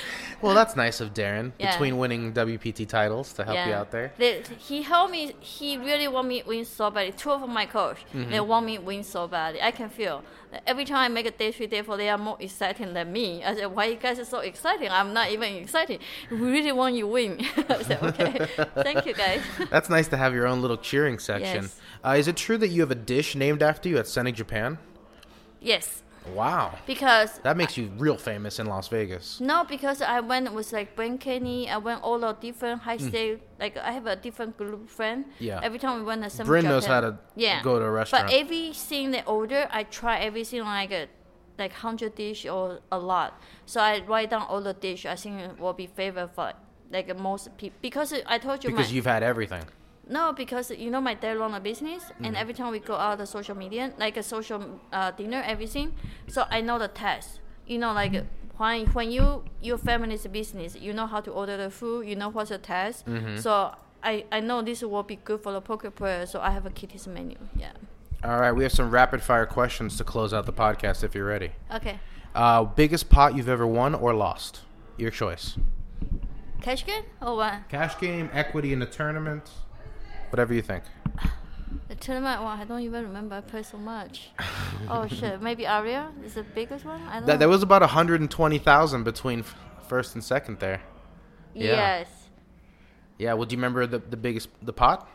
Well, that's nice of Darren. Yeah. Between winning W P T titles to help yeah. you out there. They, he helped me. He really want me to win so badly. Two of my coach, mm-hmm. they want me to win so badly. I can feel every time I make a day three, day four, they are more exciting than me. I said, why you guys are so exciting? I'm not even excited. We really want you to win. I said, okay, thank you guys. That's nice to have your own little cheering section. Yes. Uh, is it true that you have a dish named after you at Senig Japan? Yes. Wow. Because that makes you real famous in Las Vegas. No, because I went with like Ben Kenny. I went all the different high state. Mm. Like I have a different group friend. Yeah. Every time we went to some Bryn knows how to yeah. go to a restaurant. But everything they order, I try everything like a like hundred dish or a lot. So I write down all the dish. I think it will be favorite for like most people because I told you because my, you've had everything. No, because you know my dad run a business, mm-hmm. and every time we go out the social media, like a social uh, dinner, everything. So I know the test. You know, like when when you your family's business, you know how to order the food. You know what's the test. Mm-hmm. So I I know this will be good for the poker player. So I have a kitty's menu. Yeah. All right, we have some rapid fire questions to close out the podcast. If you're ready. Okay. Uh, biggest pot you've ever won or lost? Your choice. Cash game or what? Cash game, equity in the tournament. Whatever you think. The tournament one, I don't even remember. I played so much. Oh shit! Maybe Aria is the biggest one. I don't that, know. There was about one hundred twenty thousand between f- first and second there. Yeah. Yes. Yeah. Well, do you remember the the biggest the pot?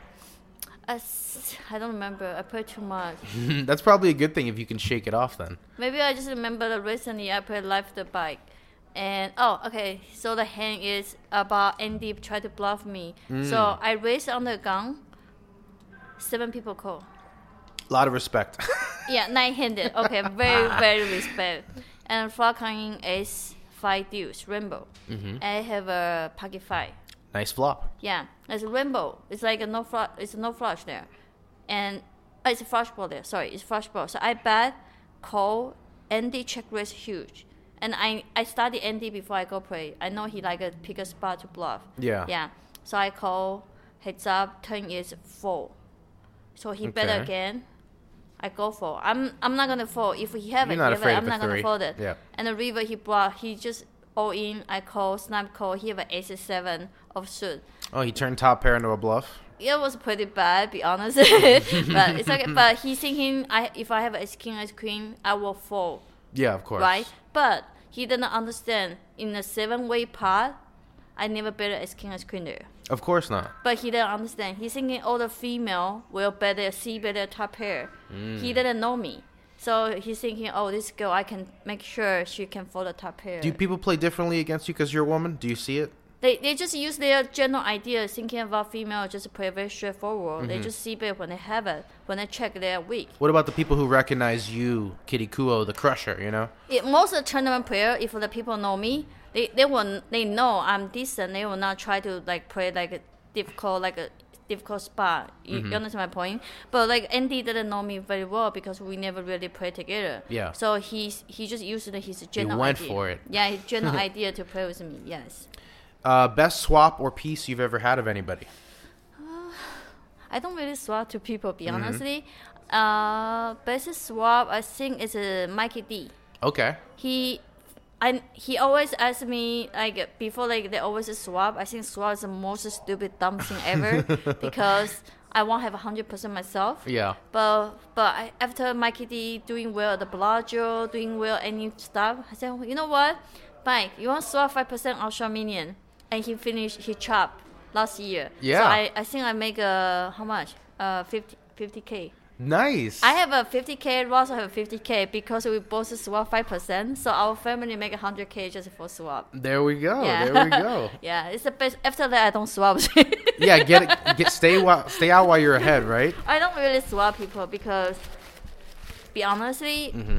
I, I don't remember. I played too much. That's probably a good thing if you can shake it off then. Maybe I just remember that recently I played Life the Bike. And, oh, okay, so the hand is about Andy try to bluff me. Mm. So I raised on the gun, seven people call. A lot of respect. Yeah, nine-handed. Okay, very, very respect. And flop coming is five deuce, rainbow. Mm-hmm. I have a pocket five. Nice flop. Yeah, it's a rainbow. It's like a no flush. It's a no flush there. And oh, it's a flush ball there. Sorry, it's flush ball. So I bet, call, Andy check raise huge. And I, I study Andy before I go play. I know he like a pick a spot to bluff. Yeah. Yeah. So I call, heads up, turn is four. So he okay. bet again. I go for. I'm I'm not gonna fold. If he have You're it, not he afraid have it, of I'm the not three. gonna fold it. Yeah. And the river he brought, he just all in. I call, snap call. He have an ace seven of suit. Oh, he turned top pair into a bluff. It was pretty bad, be honest. But it's okay. But he's thinking, I if I have ace king, ace queen, I will fold. Yeah, of course. Right, but he didn't understand. In the seven-way pot, I never bet ace king, ace queen there. Of course not. But he didn't understand. He's thinking all the female will better see better top pair. Mm. He didn't know me. So he's thinking, oh, this girl, I can make sure she can fold the top pair. Do people play differently against you because you're a woman? Do you see it? They they just use their general idea, thinking about female, just play very straightforward. Mm-hmm. They just see better when they have it. When they check, they are weak. What about the people who recognize you, Kitty Kuo, the crusher, you know? It, most of the tournament player, if the people know me, they they will they know I'm decent. They will not try to like play like a difficult like a difficult spot. You, mm-hmm. you understand my point? But like Andy didn't know me very well because we never really played together. Yeah. So he's he just used his general he went idea. for it. Yeah, his general idea to play with me. Yes. Uh, best swap or piece you've ever had of anybody? Uh, I don't really swap to people, be mm-hmm. honestly. Uh, best swap I think is uh, Mikey D. Okay. He. I, he always asks me, like, before, like, they always swap. I think swap is the most stupid, dumb thing ever because I won't have one hundred percent myself. Yeah. But but I, after Mikey D doing well at the Bellagio, doing well any stuff, I said, well, you know what? Mike, you want to swap five percent on Shaw Minion? And he finished his chop last year. Yeah. So I, I think I make, uh, how much? Uh, fifty, fifty K. Nice. I have a fifty K, Ross have a fifty K because we both swap five percent. So our family make one hundred K just for swap. There we go. Yeah. There we go. Yeah, it's the best. After that, I don't swap. Yeah, get it, get stay while, stay out while you're ahead, right? I don't really swap people because, be honestly, mm-hmm.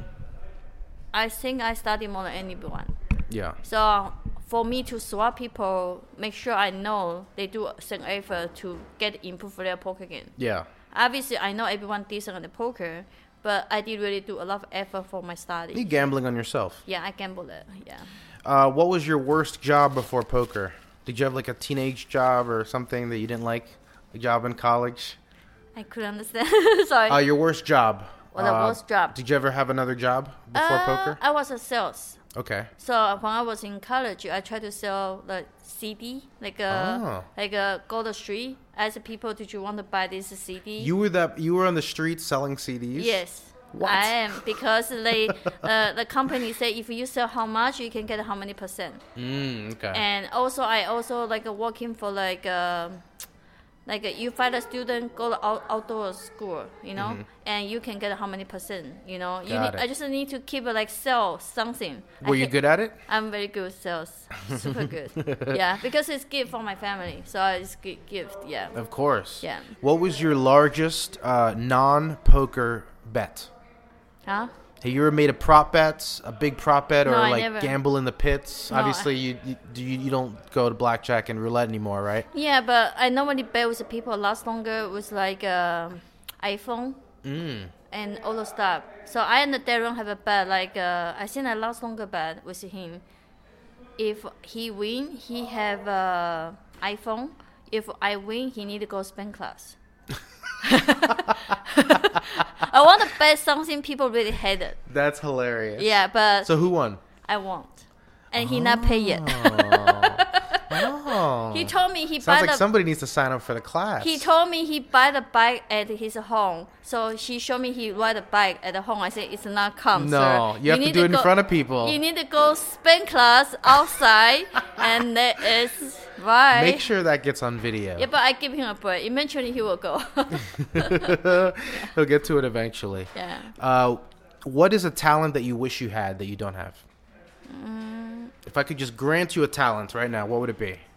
I think I study more than anyone. Yeah. So for me to swap people, make sure I know they do some effort to get improve their poker game. Yeah. Obviously, I know everyone decent on the poker, but I did really do a lot of effort for my study. You're gambling on yourself. Yeah, I gambled it. Yeah. Uh, what was your worst job before poker? Did you have like a teenage job or something that you didn't like? A job in college? I couldn't understand. Sorry. Uh, your worst job. Well, the uh, worst job. Did you ever have another job before uh, poker? I was a sales. Okay. So when I was in college, I tried to sell the C D, like a Oh. like a go to the street, ask people, did you want to buy this C D? You were that you were on the street selling C Ds? Yes. What? I am, because they uh, the company say if you sell how much, you can get how many percent. Mm, okay. And also, I also like uh, working for like uh, like uh, you find a student go to out, outdoor school, you know, Mm-hmm. and you can get how many percent, you know. You Got need, it. I just need to keep uh, like sell something. I Were you can- good at it? I'm very good at sales, super good. Yeah, because it's gift for my family, so it's gi- gift. Yeah. Of course. Yeah. What was your largest uh, non-poker bet? Huh? Have you ever made a prop bet, a big prop bet, or No, I like never. gamble in the pits? No, Obviously, you, you you you don't go to blackjack and roulette anymore, right? Yeah, but I normally bet with the people last longer with like um iPhone Mm. and all the stuff. So I and Darren have a bet. Like uh, I think I last longer bet with him. If he win, he have a iPhone. If I win, he need to go spend class. I want to bet something people really hate it. That's hilarious. Yeah, but So who won? I won't, and he not pay yet. Oh. He told me he Sounds buy like the. somebody needs to sign up for the class. He told me he buy the bike at his home. So he showed me he ride the bike at the home. I said it's not come, No, sir. you have to need do it in go- front of people. You need to go spin class outside, and that is right. Make sure that gets on video. Yeah, but I give him a break. Eventually he will go. He'll get to it eventually. Yeah. Uh, what is a talent that you wish you had that you don't have? Mm. If I could just grant you a talent right now, what would it be?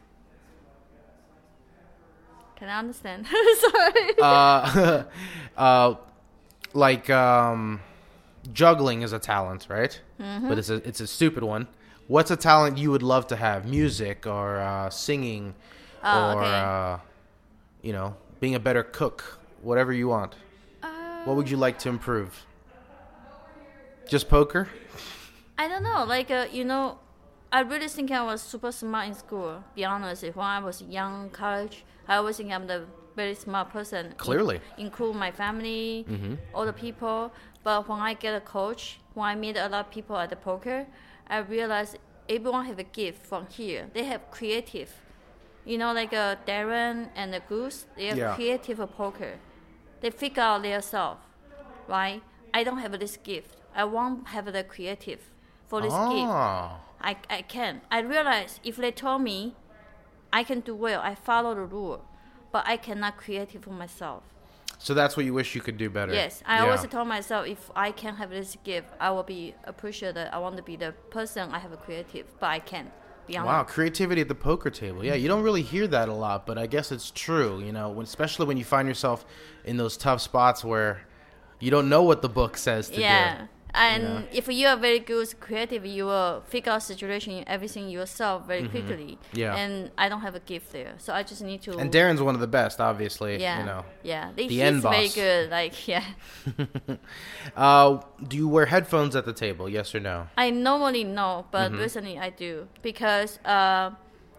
Can I understand? Sorry. Uh, uh, like um, juggling is a talent, right? Mm-hmm. But it's a it's a stupid one. What's a talent you would love to have? Music or uh, singing, Oh, or okay. uh, you know, being a better cook. Whatever you want. Uh, What would you like to improve? Just poker? I don't know. Like, uh, you know, I really think I was super smart in school. Be honest, when I was young, college, I always think I'm the very smart person. Clearly. In, include my family, all the people. But when I get a coach, when I meet a lot of people at the poker, I realize everyone have a gift from here. They have creative. You know, like uh, Darren and the Goose, they have Yeah. creative of poker. They figure out their self, right? I don't have this gift. I won't have the creative for this gift. Oh. I, I can. I realize if they told me I can do well, I follow the rule, but I cannot create it for myself. So that's what you wish you could do better. Yes, I Yeah. always told myself if I can have this gift, I will be appreciated. I want to be the person I have a creative, but I can't. Be honest. Wow, creativity at the poker table. Yeah, you don't really hear that a lot, but I guess it's true, you know, when, especially when you find yourself in those tough spots where you don't know what the book says to Yeah. do. And Yeah. if you are very good creative, you will figure out situation everything yourself very quickly. Yeah. And I don't have a gift there, so I just need to. And Darren's one of the best, obviously, yeah, you know. yeah, They- the he's end very boss. good. Like, yeah, Uh, do you wear headphones at the table, yes or no? I normally no, but Mm-hmm. recently I do because uh,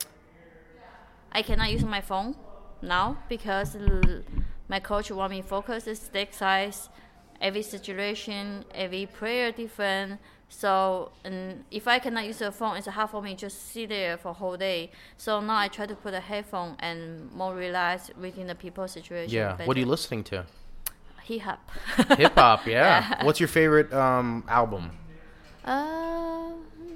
I cannot use my phone now because l- my coach want me focus the stake size, every situation, every player different. So um, if I cannot use the phone, it's hard for me to just sit there for whole day. So now I try to put a headphone and more relaxed within the people situation. Yeah. What are you listening to? Hip hop. Hip hop, yeah. What's your favorite um, album? uh,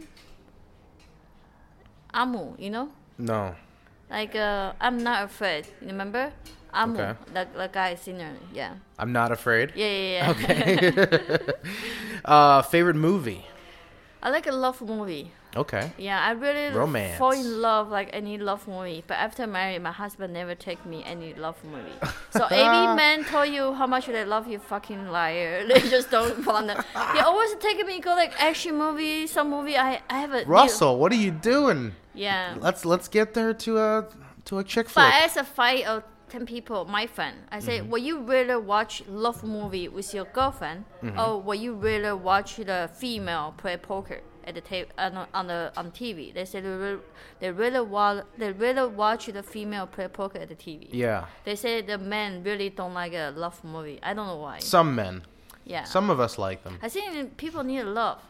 Amu, you know? No. Like uh, I'm not afraid. You remember? Amu, Okay. the, the guy singer. Yeah. I'm Not Afraid. Yeah, yeah, yeah. Okay. uh, favorite movie? I like a love movie. Okay. Yeah, I really Romance. fall in love like any love movie. But after married, my husband never take me any love movie. So every man told you how much they love you, fucking liar. They just don't want to. They always take me go like action movie, some movie. I I have a Russell, what are you doing? Yeah. Let's let's get there to a to a chick But flick. as a fight of ten people, my friend, I say, Mm-hmm. will you rather watch love movie with your girlfriend, Mm-hmm. or will you rather watch the female play poker at the table on, on the on T V? They say they really, they really want they really watch the female play poker at the T V. Yeah. They say the men really don't like a love movie. I don't know why. Some men. Yeah. Some of us like them. I think people need love.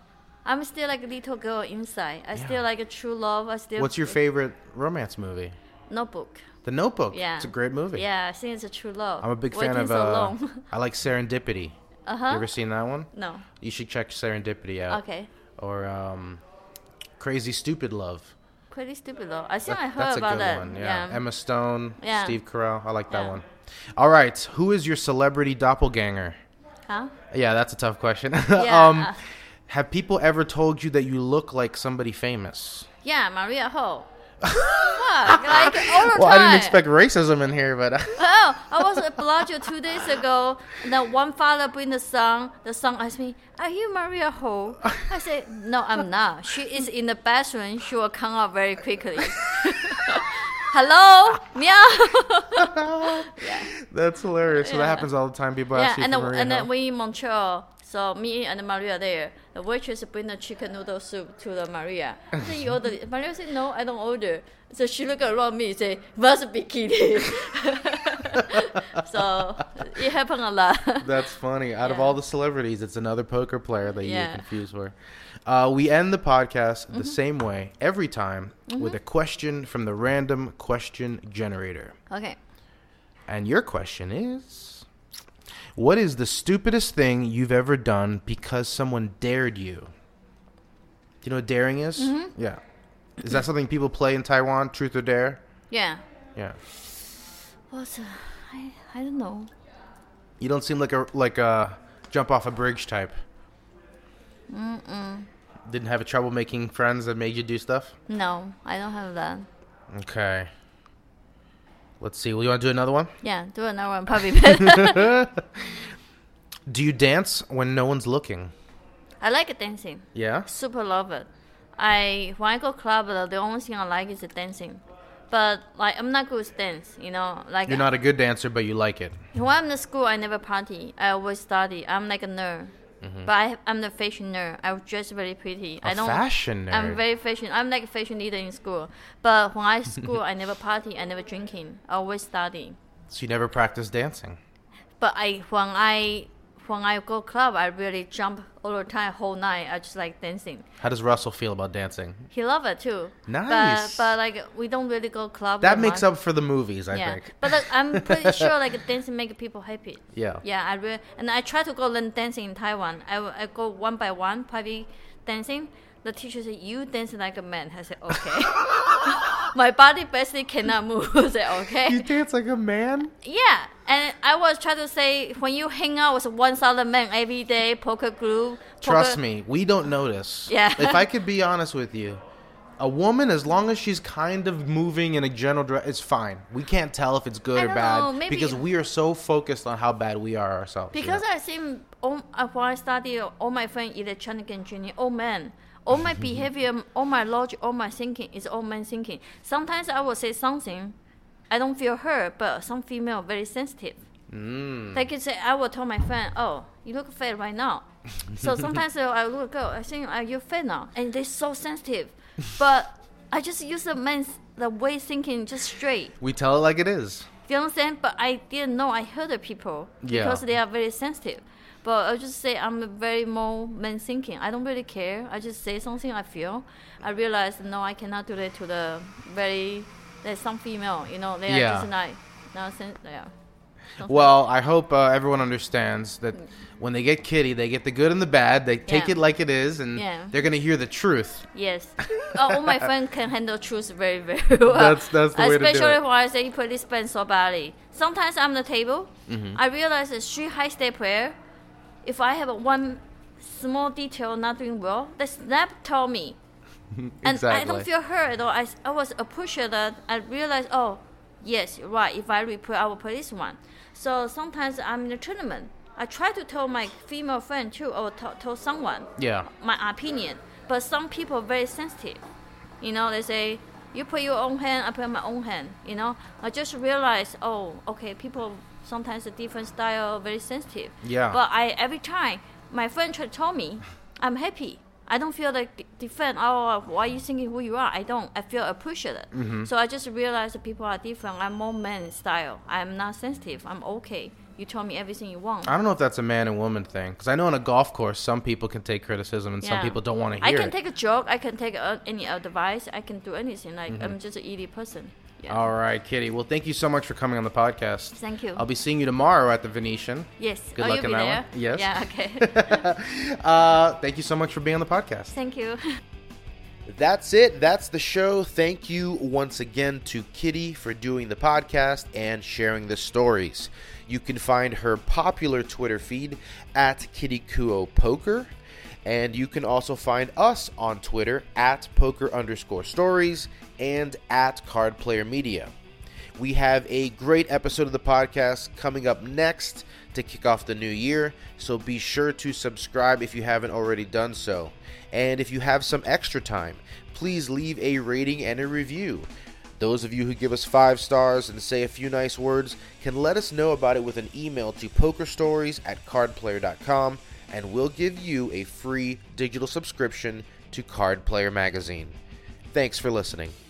I'm still like a little girl inside. I Yeah. still like a true love. I still. What's your favorite romance movie? Notebook. The Notebook. Yeah. It's a great movie. Yeah, I think it's a true love. I'm a big Waiting fan of. so Uh, long. I like Serendipity. Uh huh. You ever seen that one? No. You should check Serendipity out. Okay. Or um, Crazy Stupid Love. Pretty stupid though. I think That- I heard that's a about good that. one. Yeah. Emma Stone, Yeah. Steve Carell. I like that Yeah. one. All right. Who is your celebrity doppelganger? Huh? Yeah, that's a tough question. Yeah. um, have people ever told you that you look like somebody famous? Yeah, Maria Ho. Fuck, like all the Well, time. I didn't expect racism in here, but Oh, I was at Bellagio two days ago, and then one father bring the son. The son asked me, "Are you Maria Ho?" I said, "No, I'm not. She is in the bathroom. She will come out very quickly." Hello, meow. that's hilarious. So that Yeah. happens all the time. People Yeah, ask you and for then, Maria and Ho. then we in Montreal. So me and Maria there. The waitress bring the chicken noodle soup to the Maria. I said, "You order it." Maria said, "No, I don't order." So she looked around me and said, "Must be kidding." So it happened a lot. That's funny. Out of Yeah. all the celebrities, it's another poker player that you Yeah. get confused for. Uh, we end the podcast the same way every time with a question from the random question generator. Okay. And your question is, what is the stupidest thing you've ever done because someone dared you? Do you know what daring is? Mm-hmm. Yeah. Is that something people play in Taiwan, truth or dare? Yeah. Yeah. What's uh, I I don't know. You don't seem like a like a jump off a bridge type. Mm-mm. Didn't have a trouble making friends that made you do stuff? No, I don't have that. Okay. Let's see. Will you want to do another one? Yeah, do another one probably better. Do you dance when no one's looking? I like dancing. Yeah? Super love it. I when I go club, the, the only thing I like is the dancing. But like I'm not good with dance, you know. Like You're not a good dancer, but you like it. when I'm in school, I never party. I always study. I'm like a nerd. Mm-hmm. But I, I'm the fashion nerd. I dress very pretty. A I don't. fashion nerd. I'm very fashion. I'm like a fashion leader in school. But when I school, I never party. I never drinking. I always study. So you never practice dancing? But I when I when I go club, I really jump all the time, whole night. I just like dancing. How does Russell feel about dancing? He love it too. Nice. But, but like we don't really go club. That that makes much. up for the movies, I Yeah. think. But like, I'm pretty sure like dancing make people happy. Yeah. Yeah, I really and I try to go learn dancing in Taiwan. I, I go one by one, private dancing. The teacher said, "You dance like a man." I said, "Okay." My body basically cannot move. I said, "Okay." You dance like a man? Yeah, and I was trying to say when you hang out with one other man every day, poker group. Trust poker, me, we don't notice. Yeah. If I could be honest with you, a woman, as long as she's kind of moving in a general direction, it's fine. We can't tell if it's good I or don't bad know, maybe- because we are so focused on how bad we are ourselves. you Because know? I think all, uh, when I study, all my friends electronic engineer, all men. All my behavior, all my logic, all my thinking is all men thinking. Sometimes I will say something, I don't feel hurt, but some female very sensitive. Mm. Like you say, I will tell my friend, "Oh, you look fat right now." So sometimes uh, I look, "Girl, I think uh, you're fat now," and they're so sensitive. But I just use the men's the way thinking just straight. We tell it like it is. Do you understand? But I didn't know I hurt the people Yeah. because they are very sensitive. But I just say I'm very more man thinking. I don't really care. I just say something I feel. I realize no, I cannot do that to the very. There's some female, you know, they are Yeah. just like nonsense. Yeah. Something. Well, I hope uh, everyone understands that when they get kitty, they get the good and the bad. They take Yeah. it like it is, and Yeah. they're going to hear the truth. Yes. Oh, all my friends can handle truth very, very well. That's- that's the way to do Especially it. when I say police bend so badly. Sometimes I'm at the table. Mm-hmm. I realize that she high step prayer. If I have one small detail not doing well, the snap tell me. And Exactly. I don't feel hurt at all. I, I was appreciative that I realized, oh, yes, you're right. If I report, I will police one. So sometimes I'm in a tournament. I try to tell my female friend too, or t- tell someone Yeah. my opinion. But some people are very sensitive. You know, they say, you put your own hand, I put my own hand. You know, I just realized, oh, okay, people sometimes a different style, very sensitive. Yeah. But I every time my friend tried to tell me, I'm happy. I don't feel like d- defend. Oh, why are you thinking who you are? I don't. I feel appreciated. Mm-hmm. So I just realized that people are different. I'm more man style. I'm not sensitive. I'm okay. you told me everything you want. I don't know if that's a man and woman thing, because I know on a golf course, some people can take criticism and Yeah. some people don't want to I hear can it. take a joke. I can take uh, any advice. I can do anything. Like, Mm-hmm. I'm just an easy person. Yeah. All right, Kitty. Well, thank you so much for coming on the podcast. Thank you. I'll be seeing you tomorrow at the Venetian. Yes. Good oh, luck you'll in be that there? one. Yes. Yeah, okay. uh, thank you so much for being on the podcast. Thank you. That's it. That's the show. Thank you once again to Kitty for doing the podcast and sharing the stories. You can find her popular Twitter feed at KittyKuoPoker. And you can also find us on Twitter at poker underscore stories and at Card Player Media. We have a great episode of the podcast coming up next to kick off the new year, so be sure to subscribe if you haven't already done so. And if you have some extra time, please leave a rating and a review. Those of you who give us five stars and say a few nice words can let us know about it with an email to pokerstories at cardplayer dot com, and we'll give you a free digital subscription to Card Player Magazine. Thanks for listening.